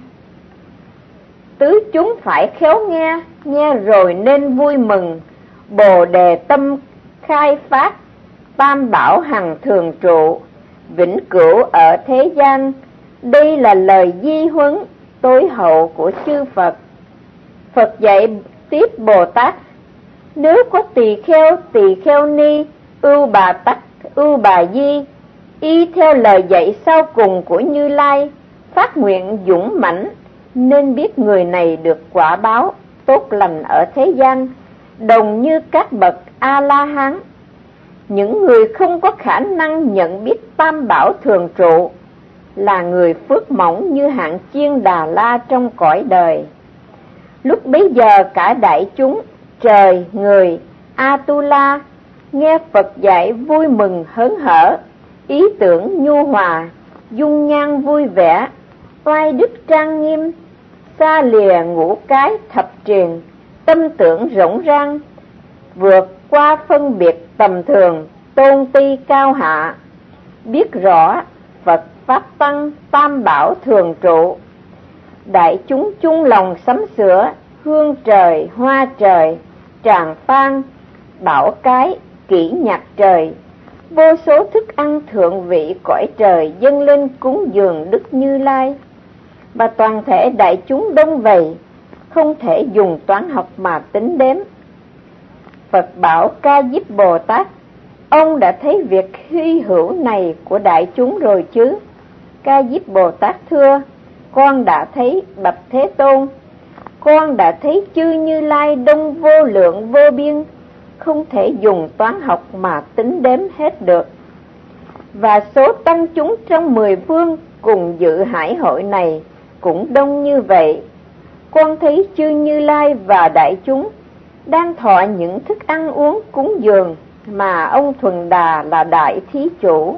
Tứ chúng phải khéo nghe, nghe rồi nên vui mừng, Bồ đề tâm khai phát, Tam bảo hằng thường trụ, vĩnh cửu ở thế gian. Đây là lời di huấn tối hậu của chư Phật. Phật dạy tiếp Bồ Tát: nếu có tỳ kheo, tỳ kheo ni, ưu bà tắc, ưu bà di, y theo lời dạy sau cùng của Như Lai, phát nguyện dũng mãnh, nên biết người này được quả báo tốt lành ở thế gian, đồng như các bậc A-la-hán. Những người không có khả năng nhận biết tam bảo thường trụ là người phước mỏng như hạng chiên Đà La trong cõi đời. Lúc bấy giờ cả đại chúng, trời, người, A-tu-la nghe Phật dạy vui mừng hớn hở, ý tưởng nhu hòa, dung nhan vui vẻ, oai đức trang nghiêm, xa lìa ngũ cái thập triền, tâm tưởng rộng rang, vượt qua phân biệt tầm thường, tôn ti cao hạ, biết rõ Phật Pháp Tăng tam bảo thường trụ. Đại chúng chung lòng sắm sửa, hương trời, hoa trời, tràng phan, bảo cái, kỹ nhạc trời, vô số thức ăn thượng vị cõi trời dâng lên cúng dường Đức Như Lai. Và toàn thể đại chúng đông vầy, không thể dùng toán học mà tính đếm. Phật bảo Ca Diếp Bồ Tát: ông đã thấy việc hy hữu này của đại chúng rồi chứ? Ca Diếp Bồ Tát thưa: con đã thấy, bạch Thế Tôn. Con đã thấy chư Như Lai đông vô lượng vô biên, không thể dùng toán học mà tính đếm hết được. Và số tăng chúng trong mười phương cùng dự hải hội này cũng đông như vậy. Con thấy chư Như Lai và đại chúng đang thọ những thức ăn uống cúng dường mà ông Thuần Đà là đại thí chủ.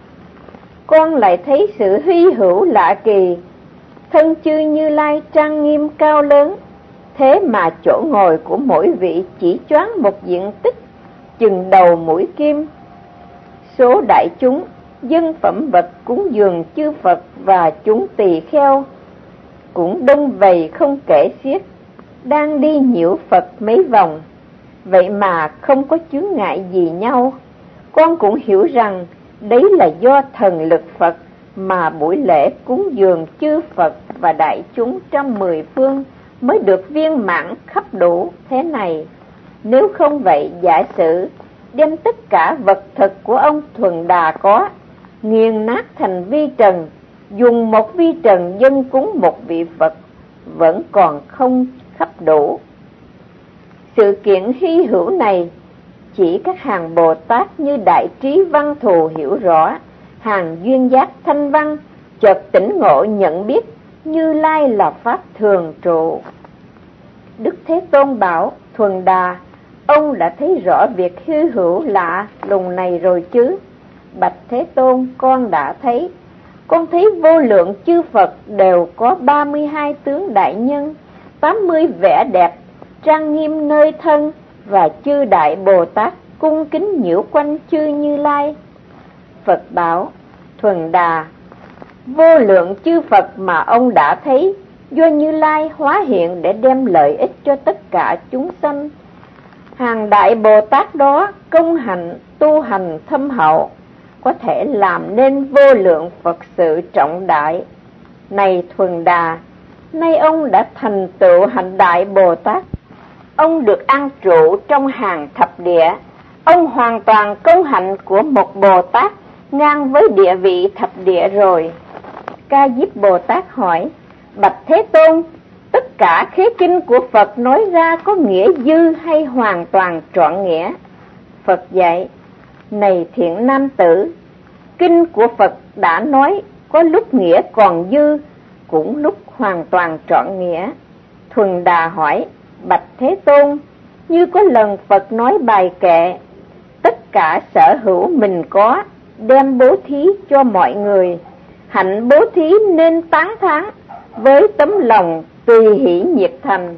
Con lại thấy sự hy hữu lạ kỳ, thân chư Như Lai trang nghiêm cao lớn, thế mà chỗ ngồi của mỗi vị chỉ choáng một diện tích chừng đầu mũi kim. Số đại chúng dân phẩm vật cúng dường chư Phật và chúng tỳ kheo cũng đông vầy không kể xiết, đang đi nhiễu Phật mấy vòng, vậy mà không có chướng ngại gì nhau. Con cũng hiểu rằng đấy là do thần lực Phật mà buổi lễ cúng dường chư Phật và đại chúng trong mười phương mới được viên mãn khắp đủ thế này. Nếu không vậy, giả sử đem tất cả vật thực của ông Thuần Đà có, nghiền nát thành vi trần, dùng một vi trần dâng cúng một vị Phật, vẫn còn không khắp đủ. Sự kiện hy hữu này chỉ các hàng Bồ Tát như Đại Trí Văn Thù hiểu rõ, hàng duyên giác thanh văn chợt tỉnh ngộ nhận biết Như Lai là Pháp thường trụ. Đức Thế Tôn bảo: Thuần Đà, ông đã thấy rõ việc hư hữu lạ lùng này rồi chứ? Bạch Thế Tôn, con đã thấy. Con thấy vô lượng chư Phật đều có ba mươi hai tướng đại nhân, tám mươi vẻ đẹp, trang nghiêm nơi thân, và chư Đại Bồ Tát cung kính nhiễu quanh chư Như Lai. Phật bảo: Thuần Đà, vô lượng chư Phật mà ông đã thấy, do Như Lai hóa hiện để đem lợi ích cho tất cả chúng sanh. Hàng Đại Bồ Tát đó công hạnh, tu hành thâm hậu, có thể làm nên vô lượng Phật sự trọng đại. Này Thuần Đà, nay ông đã thành tựu hạnh Đại Bồ Tát, ông được an trụ trong hàng thập địa, ông hoàn toàn công hạnh của một Bồ Tát ngang với địa vị thập địa rồi. Ca Diếp Bồ Tát hỏi: Bạch Thế Tôn, tất cả khế kinh của Phật nói ra có nghĩa dư hay hoàn toàn trọn nghĩa? Phật dạy: Này thiện nam tử, kinh của Phật đã nói có lúc nghĩa còn dư, cũng lúc hoàn toàn trọn nghĩa. Thuần Đà hỏi: Bạch Thế Tôn, như có lần Phật nói bài kệ: tất cả sở hữu mình có, đem bố thí cho mọi người, hạnh bố thí nên tán thán, với tấm lòng tùy hỷ nhiệt thành.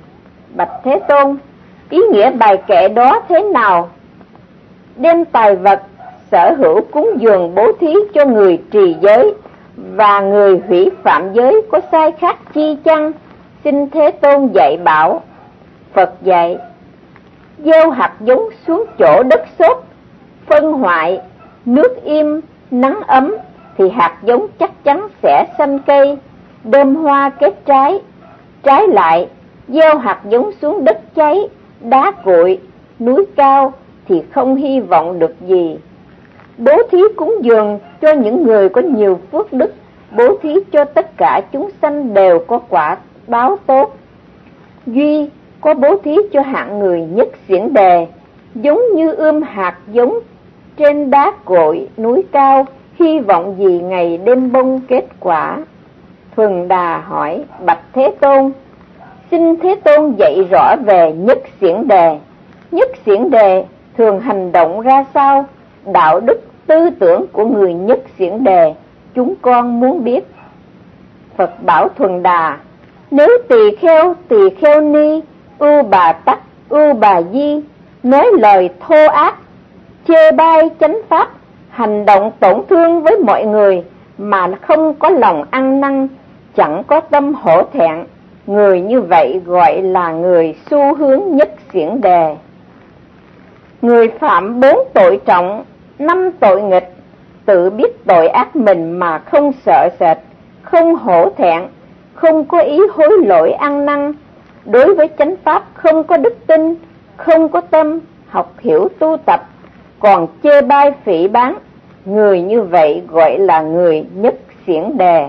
Bạch Thế Tôn, ý nghĩa bài kệ đó thế nào? Đem tài vật sở hữu cúng dường bố thí cho người trì giới và người hủy phạm giới có sai khác chi chăng? Xin Thế Tôn dạy bảo. Phật dạy, gieo hạt giống xuống chỗ đất xốp, phân hoại, nước im, nắng ấm thì hạt giống chắc chắn sẽ sanh cây, đơm hoa kết trái. Trái lại, gieo hạt giống xuống đất cháy, đá cuội, núi cao thì không hy vọng được gì. Bố thí cúng dường cho những người có nhiều phước đức, bố thí cho tất cả chúng sanh đều có quả báo tốt. Duy có bố thí cho hạng người nhất xiển đề, giống như ươm hạt giống trên đá cội núi cao, hy vọng gì ngày đêm bông kết quả. Thuần Đà hỏi, bạch Thế Tôn, xin Thế Tôn dạy rõ về nhất xiển đề. Nhất xiển đề thường hành động ra sao? Đạo đức tư tưởng của người nhất xiển đề chúng con muốn biết. Phật bảo Thuần Đà, nếu tỳ kheo tỳ kheo ni, ưu bà tắc ưu bà di nói lời thô ác, chê bai chánh pháp, hành động tổn thương với mọi người mà không có lòng ăn năn, chẳng có tâm hổ thẹn, người như vậy gọi là người xu hướng nhất xiển đề. Người phạm bốn tội trọng, năm tội nghịch, tự biết tội ác mình mà không sợ sệt, không hổ thẹn, không có ý hối lỗi ăn năn, đối với chánh pháp không có đức tin, không có tâm học hiểu tu tập, còn chê bai phỉ báng, người như vậy gọi là người nhất xiển đề.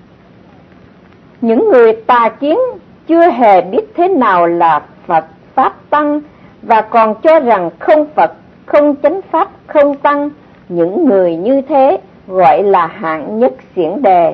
Những người tà kiến chưa hề biết thế nào là Phật Pháp Tăng và còn cho rằng không Phật, không chánh Pháp, không Tăng, những người như thế gọi là hạng nhất xiển đề.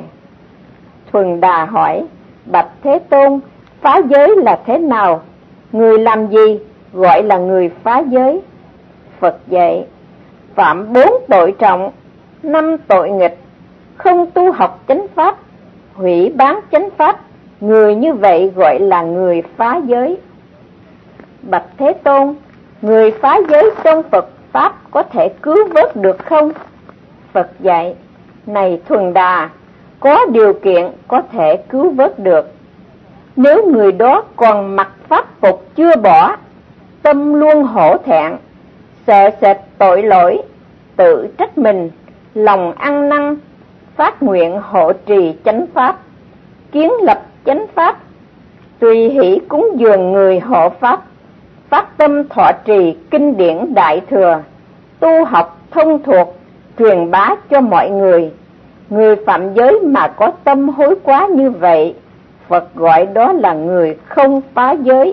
Thuần Đà hỏi, bạch Thế Tôn, phá giới là thế nào? Người làm gì gọi là người phá giới? Phật dạy, phạm bốn tội trọng, năm tội nghịch, không tu học chánh pháp, hủy bán chánh pháp, người như vậy gọi là người phá giới. Bạch Thế Tôn, người phá giới trong Phật Pháp có thể cứu vớt được không? Phật dạy, này Thuần Đà, có điều kiện có thể cứu vớt được. Nếu người đó còn mặc pháp phục chưa bỏ, tâm luôn hổ thẹn, sợ sệt tội lỗi, tự trách mình, lòng ăn năn, phát nguyện hộ trì chánh pháp, kiến lập chánh pháp, tùy hỷ cúng dường người hộ pháp, phát tâm thọ trì kinh điển đại thừa, tu học thông thuộc, truyền bá cho mọi người. Người phạm giới mà có tâm hối quá như vậy, Phật gọi đó là người không phá giới.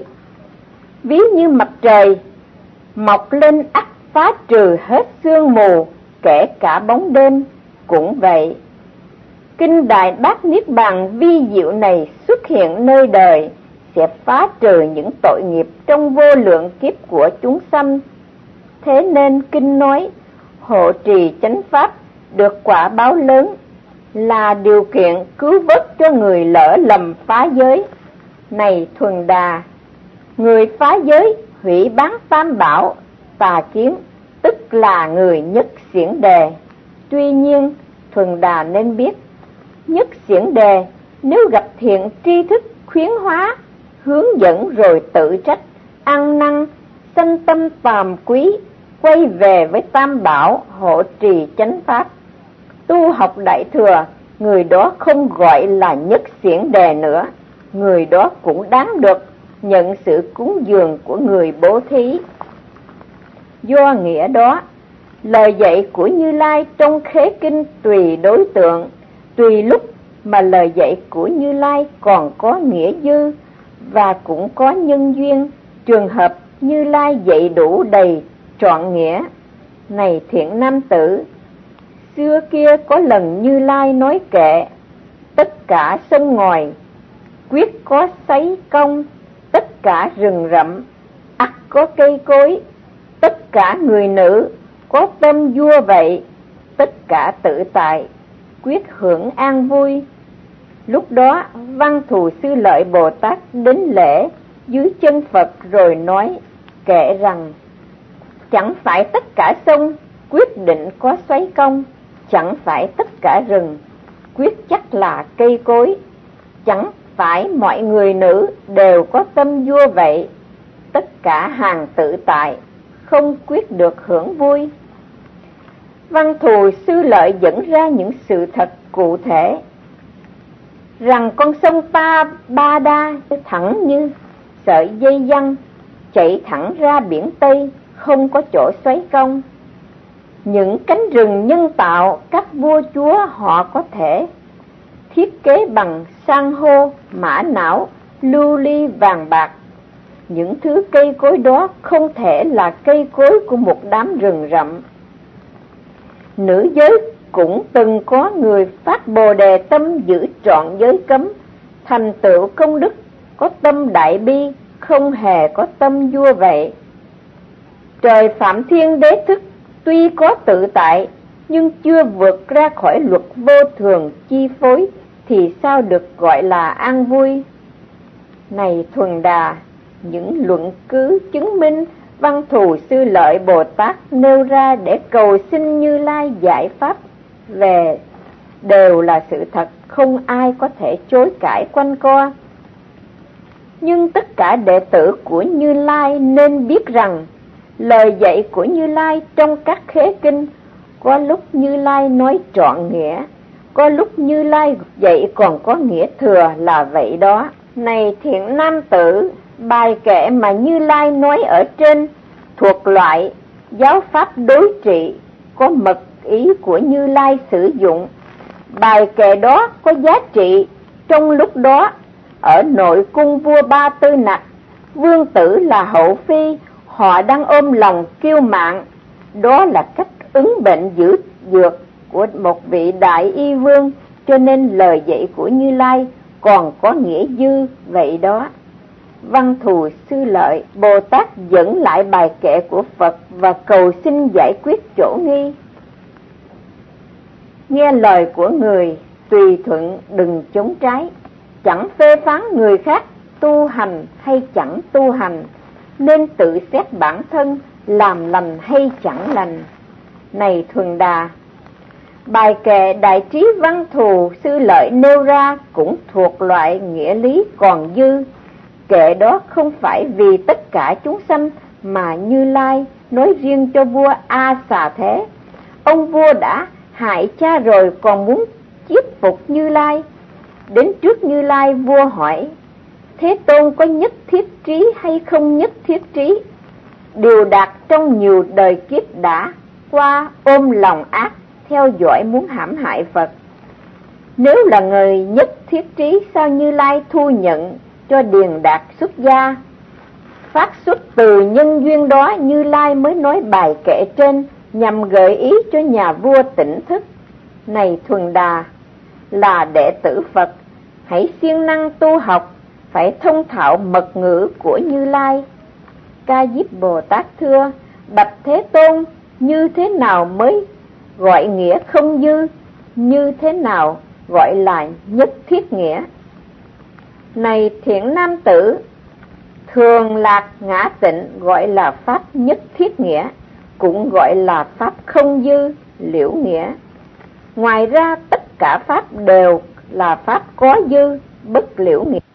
Ví như mặt trời mọc lên ắt phá trừ hết sương mù, kể cả bóng đêm cũng vậy. Kinh Đại Bát Niết Bàn vi diệu này xuất hiện nơi đời, sẽ phá trừ những tội nghiệp trong vô lượng kiếp của chúng sanh. Thế nên kinh nói, hộ trì chánh pháp được quả báo lớn, là điều kiện cứu vớt cho người lỡ lầm phá giới. Này Thuần Đà, người phá giới hủy bán tam bảo, tà kiến, tức là người nhất xiển đề. Tuy nhiên, Thuần Đà nên biết, nhất xiển đề nếu gặp thiện tri thức khuyến hóa, hướng dẫn rồi tự trách, ăn năn, sanh tâm tàm quý, quay về với tam bảo, hộ trì chánh pháp, tu học đại thừa, người đó không gọi là nhất xiển đề nữa, người đó cũng đáng được nhận sự cúng dường của người bố thí. Do nghĩa đó, lời dạy của Như Lai trong khế kinh tùy đối tượng, tùy lúc mà lời dạy của Như Lai còn có nghĩa dư và cũng có nhân duyên, trường hợp Như Lai dạy đủ đầy trọn nghĩa. Này thiện nam tử, xưa kia có lần Như Lai nói kệ, tất cả sông ngòi quyết có sấy công, tất cả rừng rậm ắt có cây cối, tất cả người nữ có tâm vua vậy, tất cả tự tại quyết hưởng an vui. Lúc đó Văn Thù Sư Lợi Bồ Tát đến lễ, dưới chân Phật rồi nói, kệ rằng: chẳng phải tất cả sông quyết định có xoáy công, chẳng phải tất cả rừng quyết chắc là cây cối, chẳng phải mọi người nữ đều có tâm vua vậy, tất cả hàng tự tại, không quyết được hưởng vui. Văn Thù Sư Lợi dẫn ra những sự thật cụ thể, rằng con sông Ta Ba Đa thẳng như sợi dây giăng, chạy thẳng ra biển Tây, không có chỗ xoáy công. Những cánh rừng nhân tạo các vua chúa họ có thể thiết kế bằng san hô, mã não, lưu ly, vàng bạc. Những thứ cây cối đó không thể là cây cối của một đám rừng rậm. Nữ giới cũng từng có người phát Bồ Đề tâm giữ trọn giới cấm, thành tựu công đức, có tâm đại bi, không hề có tâm vua vậy. Trời Phạm Thiên Đế thức tuy có tự tại, nhưng chưa vượt ra khỏi luật vô thường chi phối, thì sao được gọi là an vui? Này Thuần Đà, những luận cứ chứng minh Văn Thù Sư Lợi Bồ Tát nêu ra để cầu xin Như Lai giải pháp về đều là sự thật, không ai có thể chối cãi quanh co. Nhưng tất cả đệ tử của Như Lai nên biết rằng lời dạy của Như Lai trong các khế kinh, có lúc Như Lai nói trọn nghĩa, có lúc Như Lai dạy còn có nghĩa thừa là vậy đó. Này thiện nam tử, bài kệ mà Như Lai nói ở trên thuộc loại giáo pháp đối trị, có mật ý của Như Lai sử dụng. Bài kệ đó có giá trị trong lúc đó ở nội cung vua Ba Tư Nặc, vương tử là Hậu Phi, họ đang ôm lòng kiêu mạn. Đó là cách ứng bệnh giữ dược của một vị đại y vương, cho nên lời dạy của Như Lai còn có nghĩa dư vậy đó. Văn Thù Sư Lợi Bồ Tát dẫn lại bài kệ của Phật và cầu xin giải quyết chỗ nghi. Nghe lời của người, tùy thuận đừng chống trái, chẳng phê phán người khác tu hành hay chẳng tu hành, nên tự xét bản thân làm lành hay chẳng lành. Này Thuần Đà, bài kệ Đại Trí Văn Thù Sư Lợi nêu ra cũng thuộc loại nghĩa lý còn dư. Kệ đó không phải vì tất cả chúng sanh mà Như Lai nói riêng cho vua A Xà Thế. Ông vua đã hại cha rồi còn muốn chiết phục Như Lai. Đến trước Như Lai, vua hỏi: Thế Tôn có nhất thiết trí hay không nhất thiết trí? Điều đạt trong nhiều đời kiếp đã qua ôm lòng ác, theo dõi muốn hãm hại Phật. Nếu là người nhất thiết trí, sao Như Lai thu nhận cho Điền Đạt xuất gia? Phát xuất từ nhân duyên đó, Như Lai mới nói bài kệ trên, nhằm gợi ý cho nhà vua tỉnh thức. Này Thuần Đà, là đệ tử Phật, hãy siêng năng tu học, phải thông thạo mật ngữ của Như Lai. Ca Diếp Bồ Tát thưa: bạch Thế Tôn, như thế nào mới gọi nghĩa không dư? Như thế nào gọi là nhất thiết nghĩa? Này thiện nam tử, thường lạc ngã tịnh gọi là pháp nhất thiết nghĩa, cũng gọi là pháp không dư, liễu nghĩa. Ngoài ra tất cả pháp đều là pháp có dư, bất liễu nghĩa.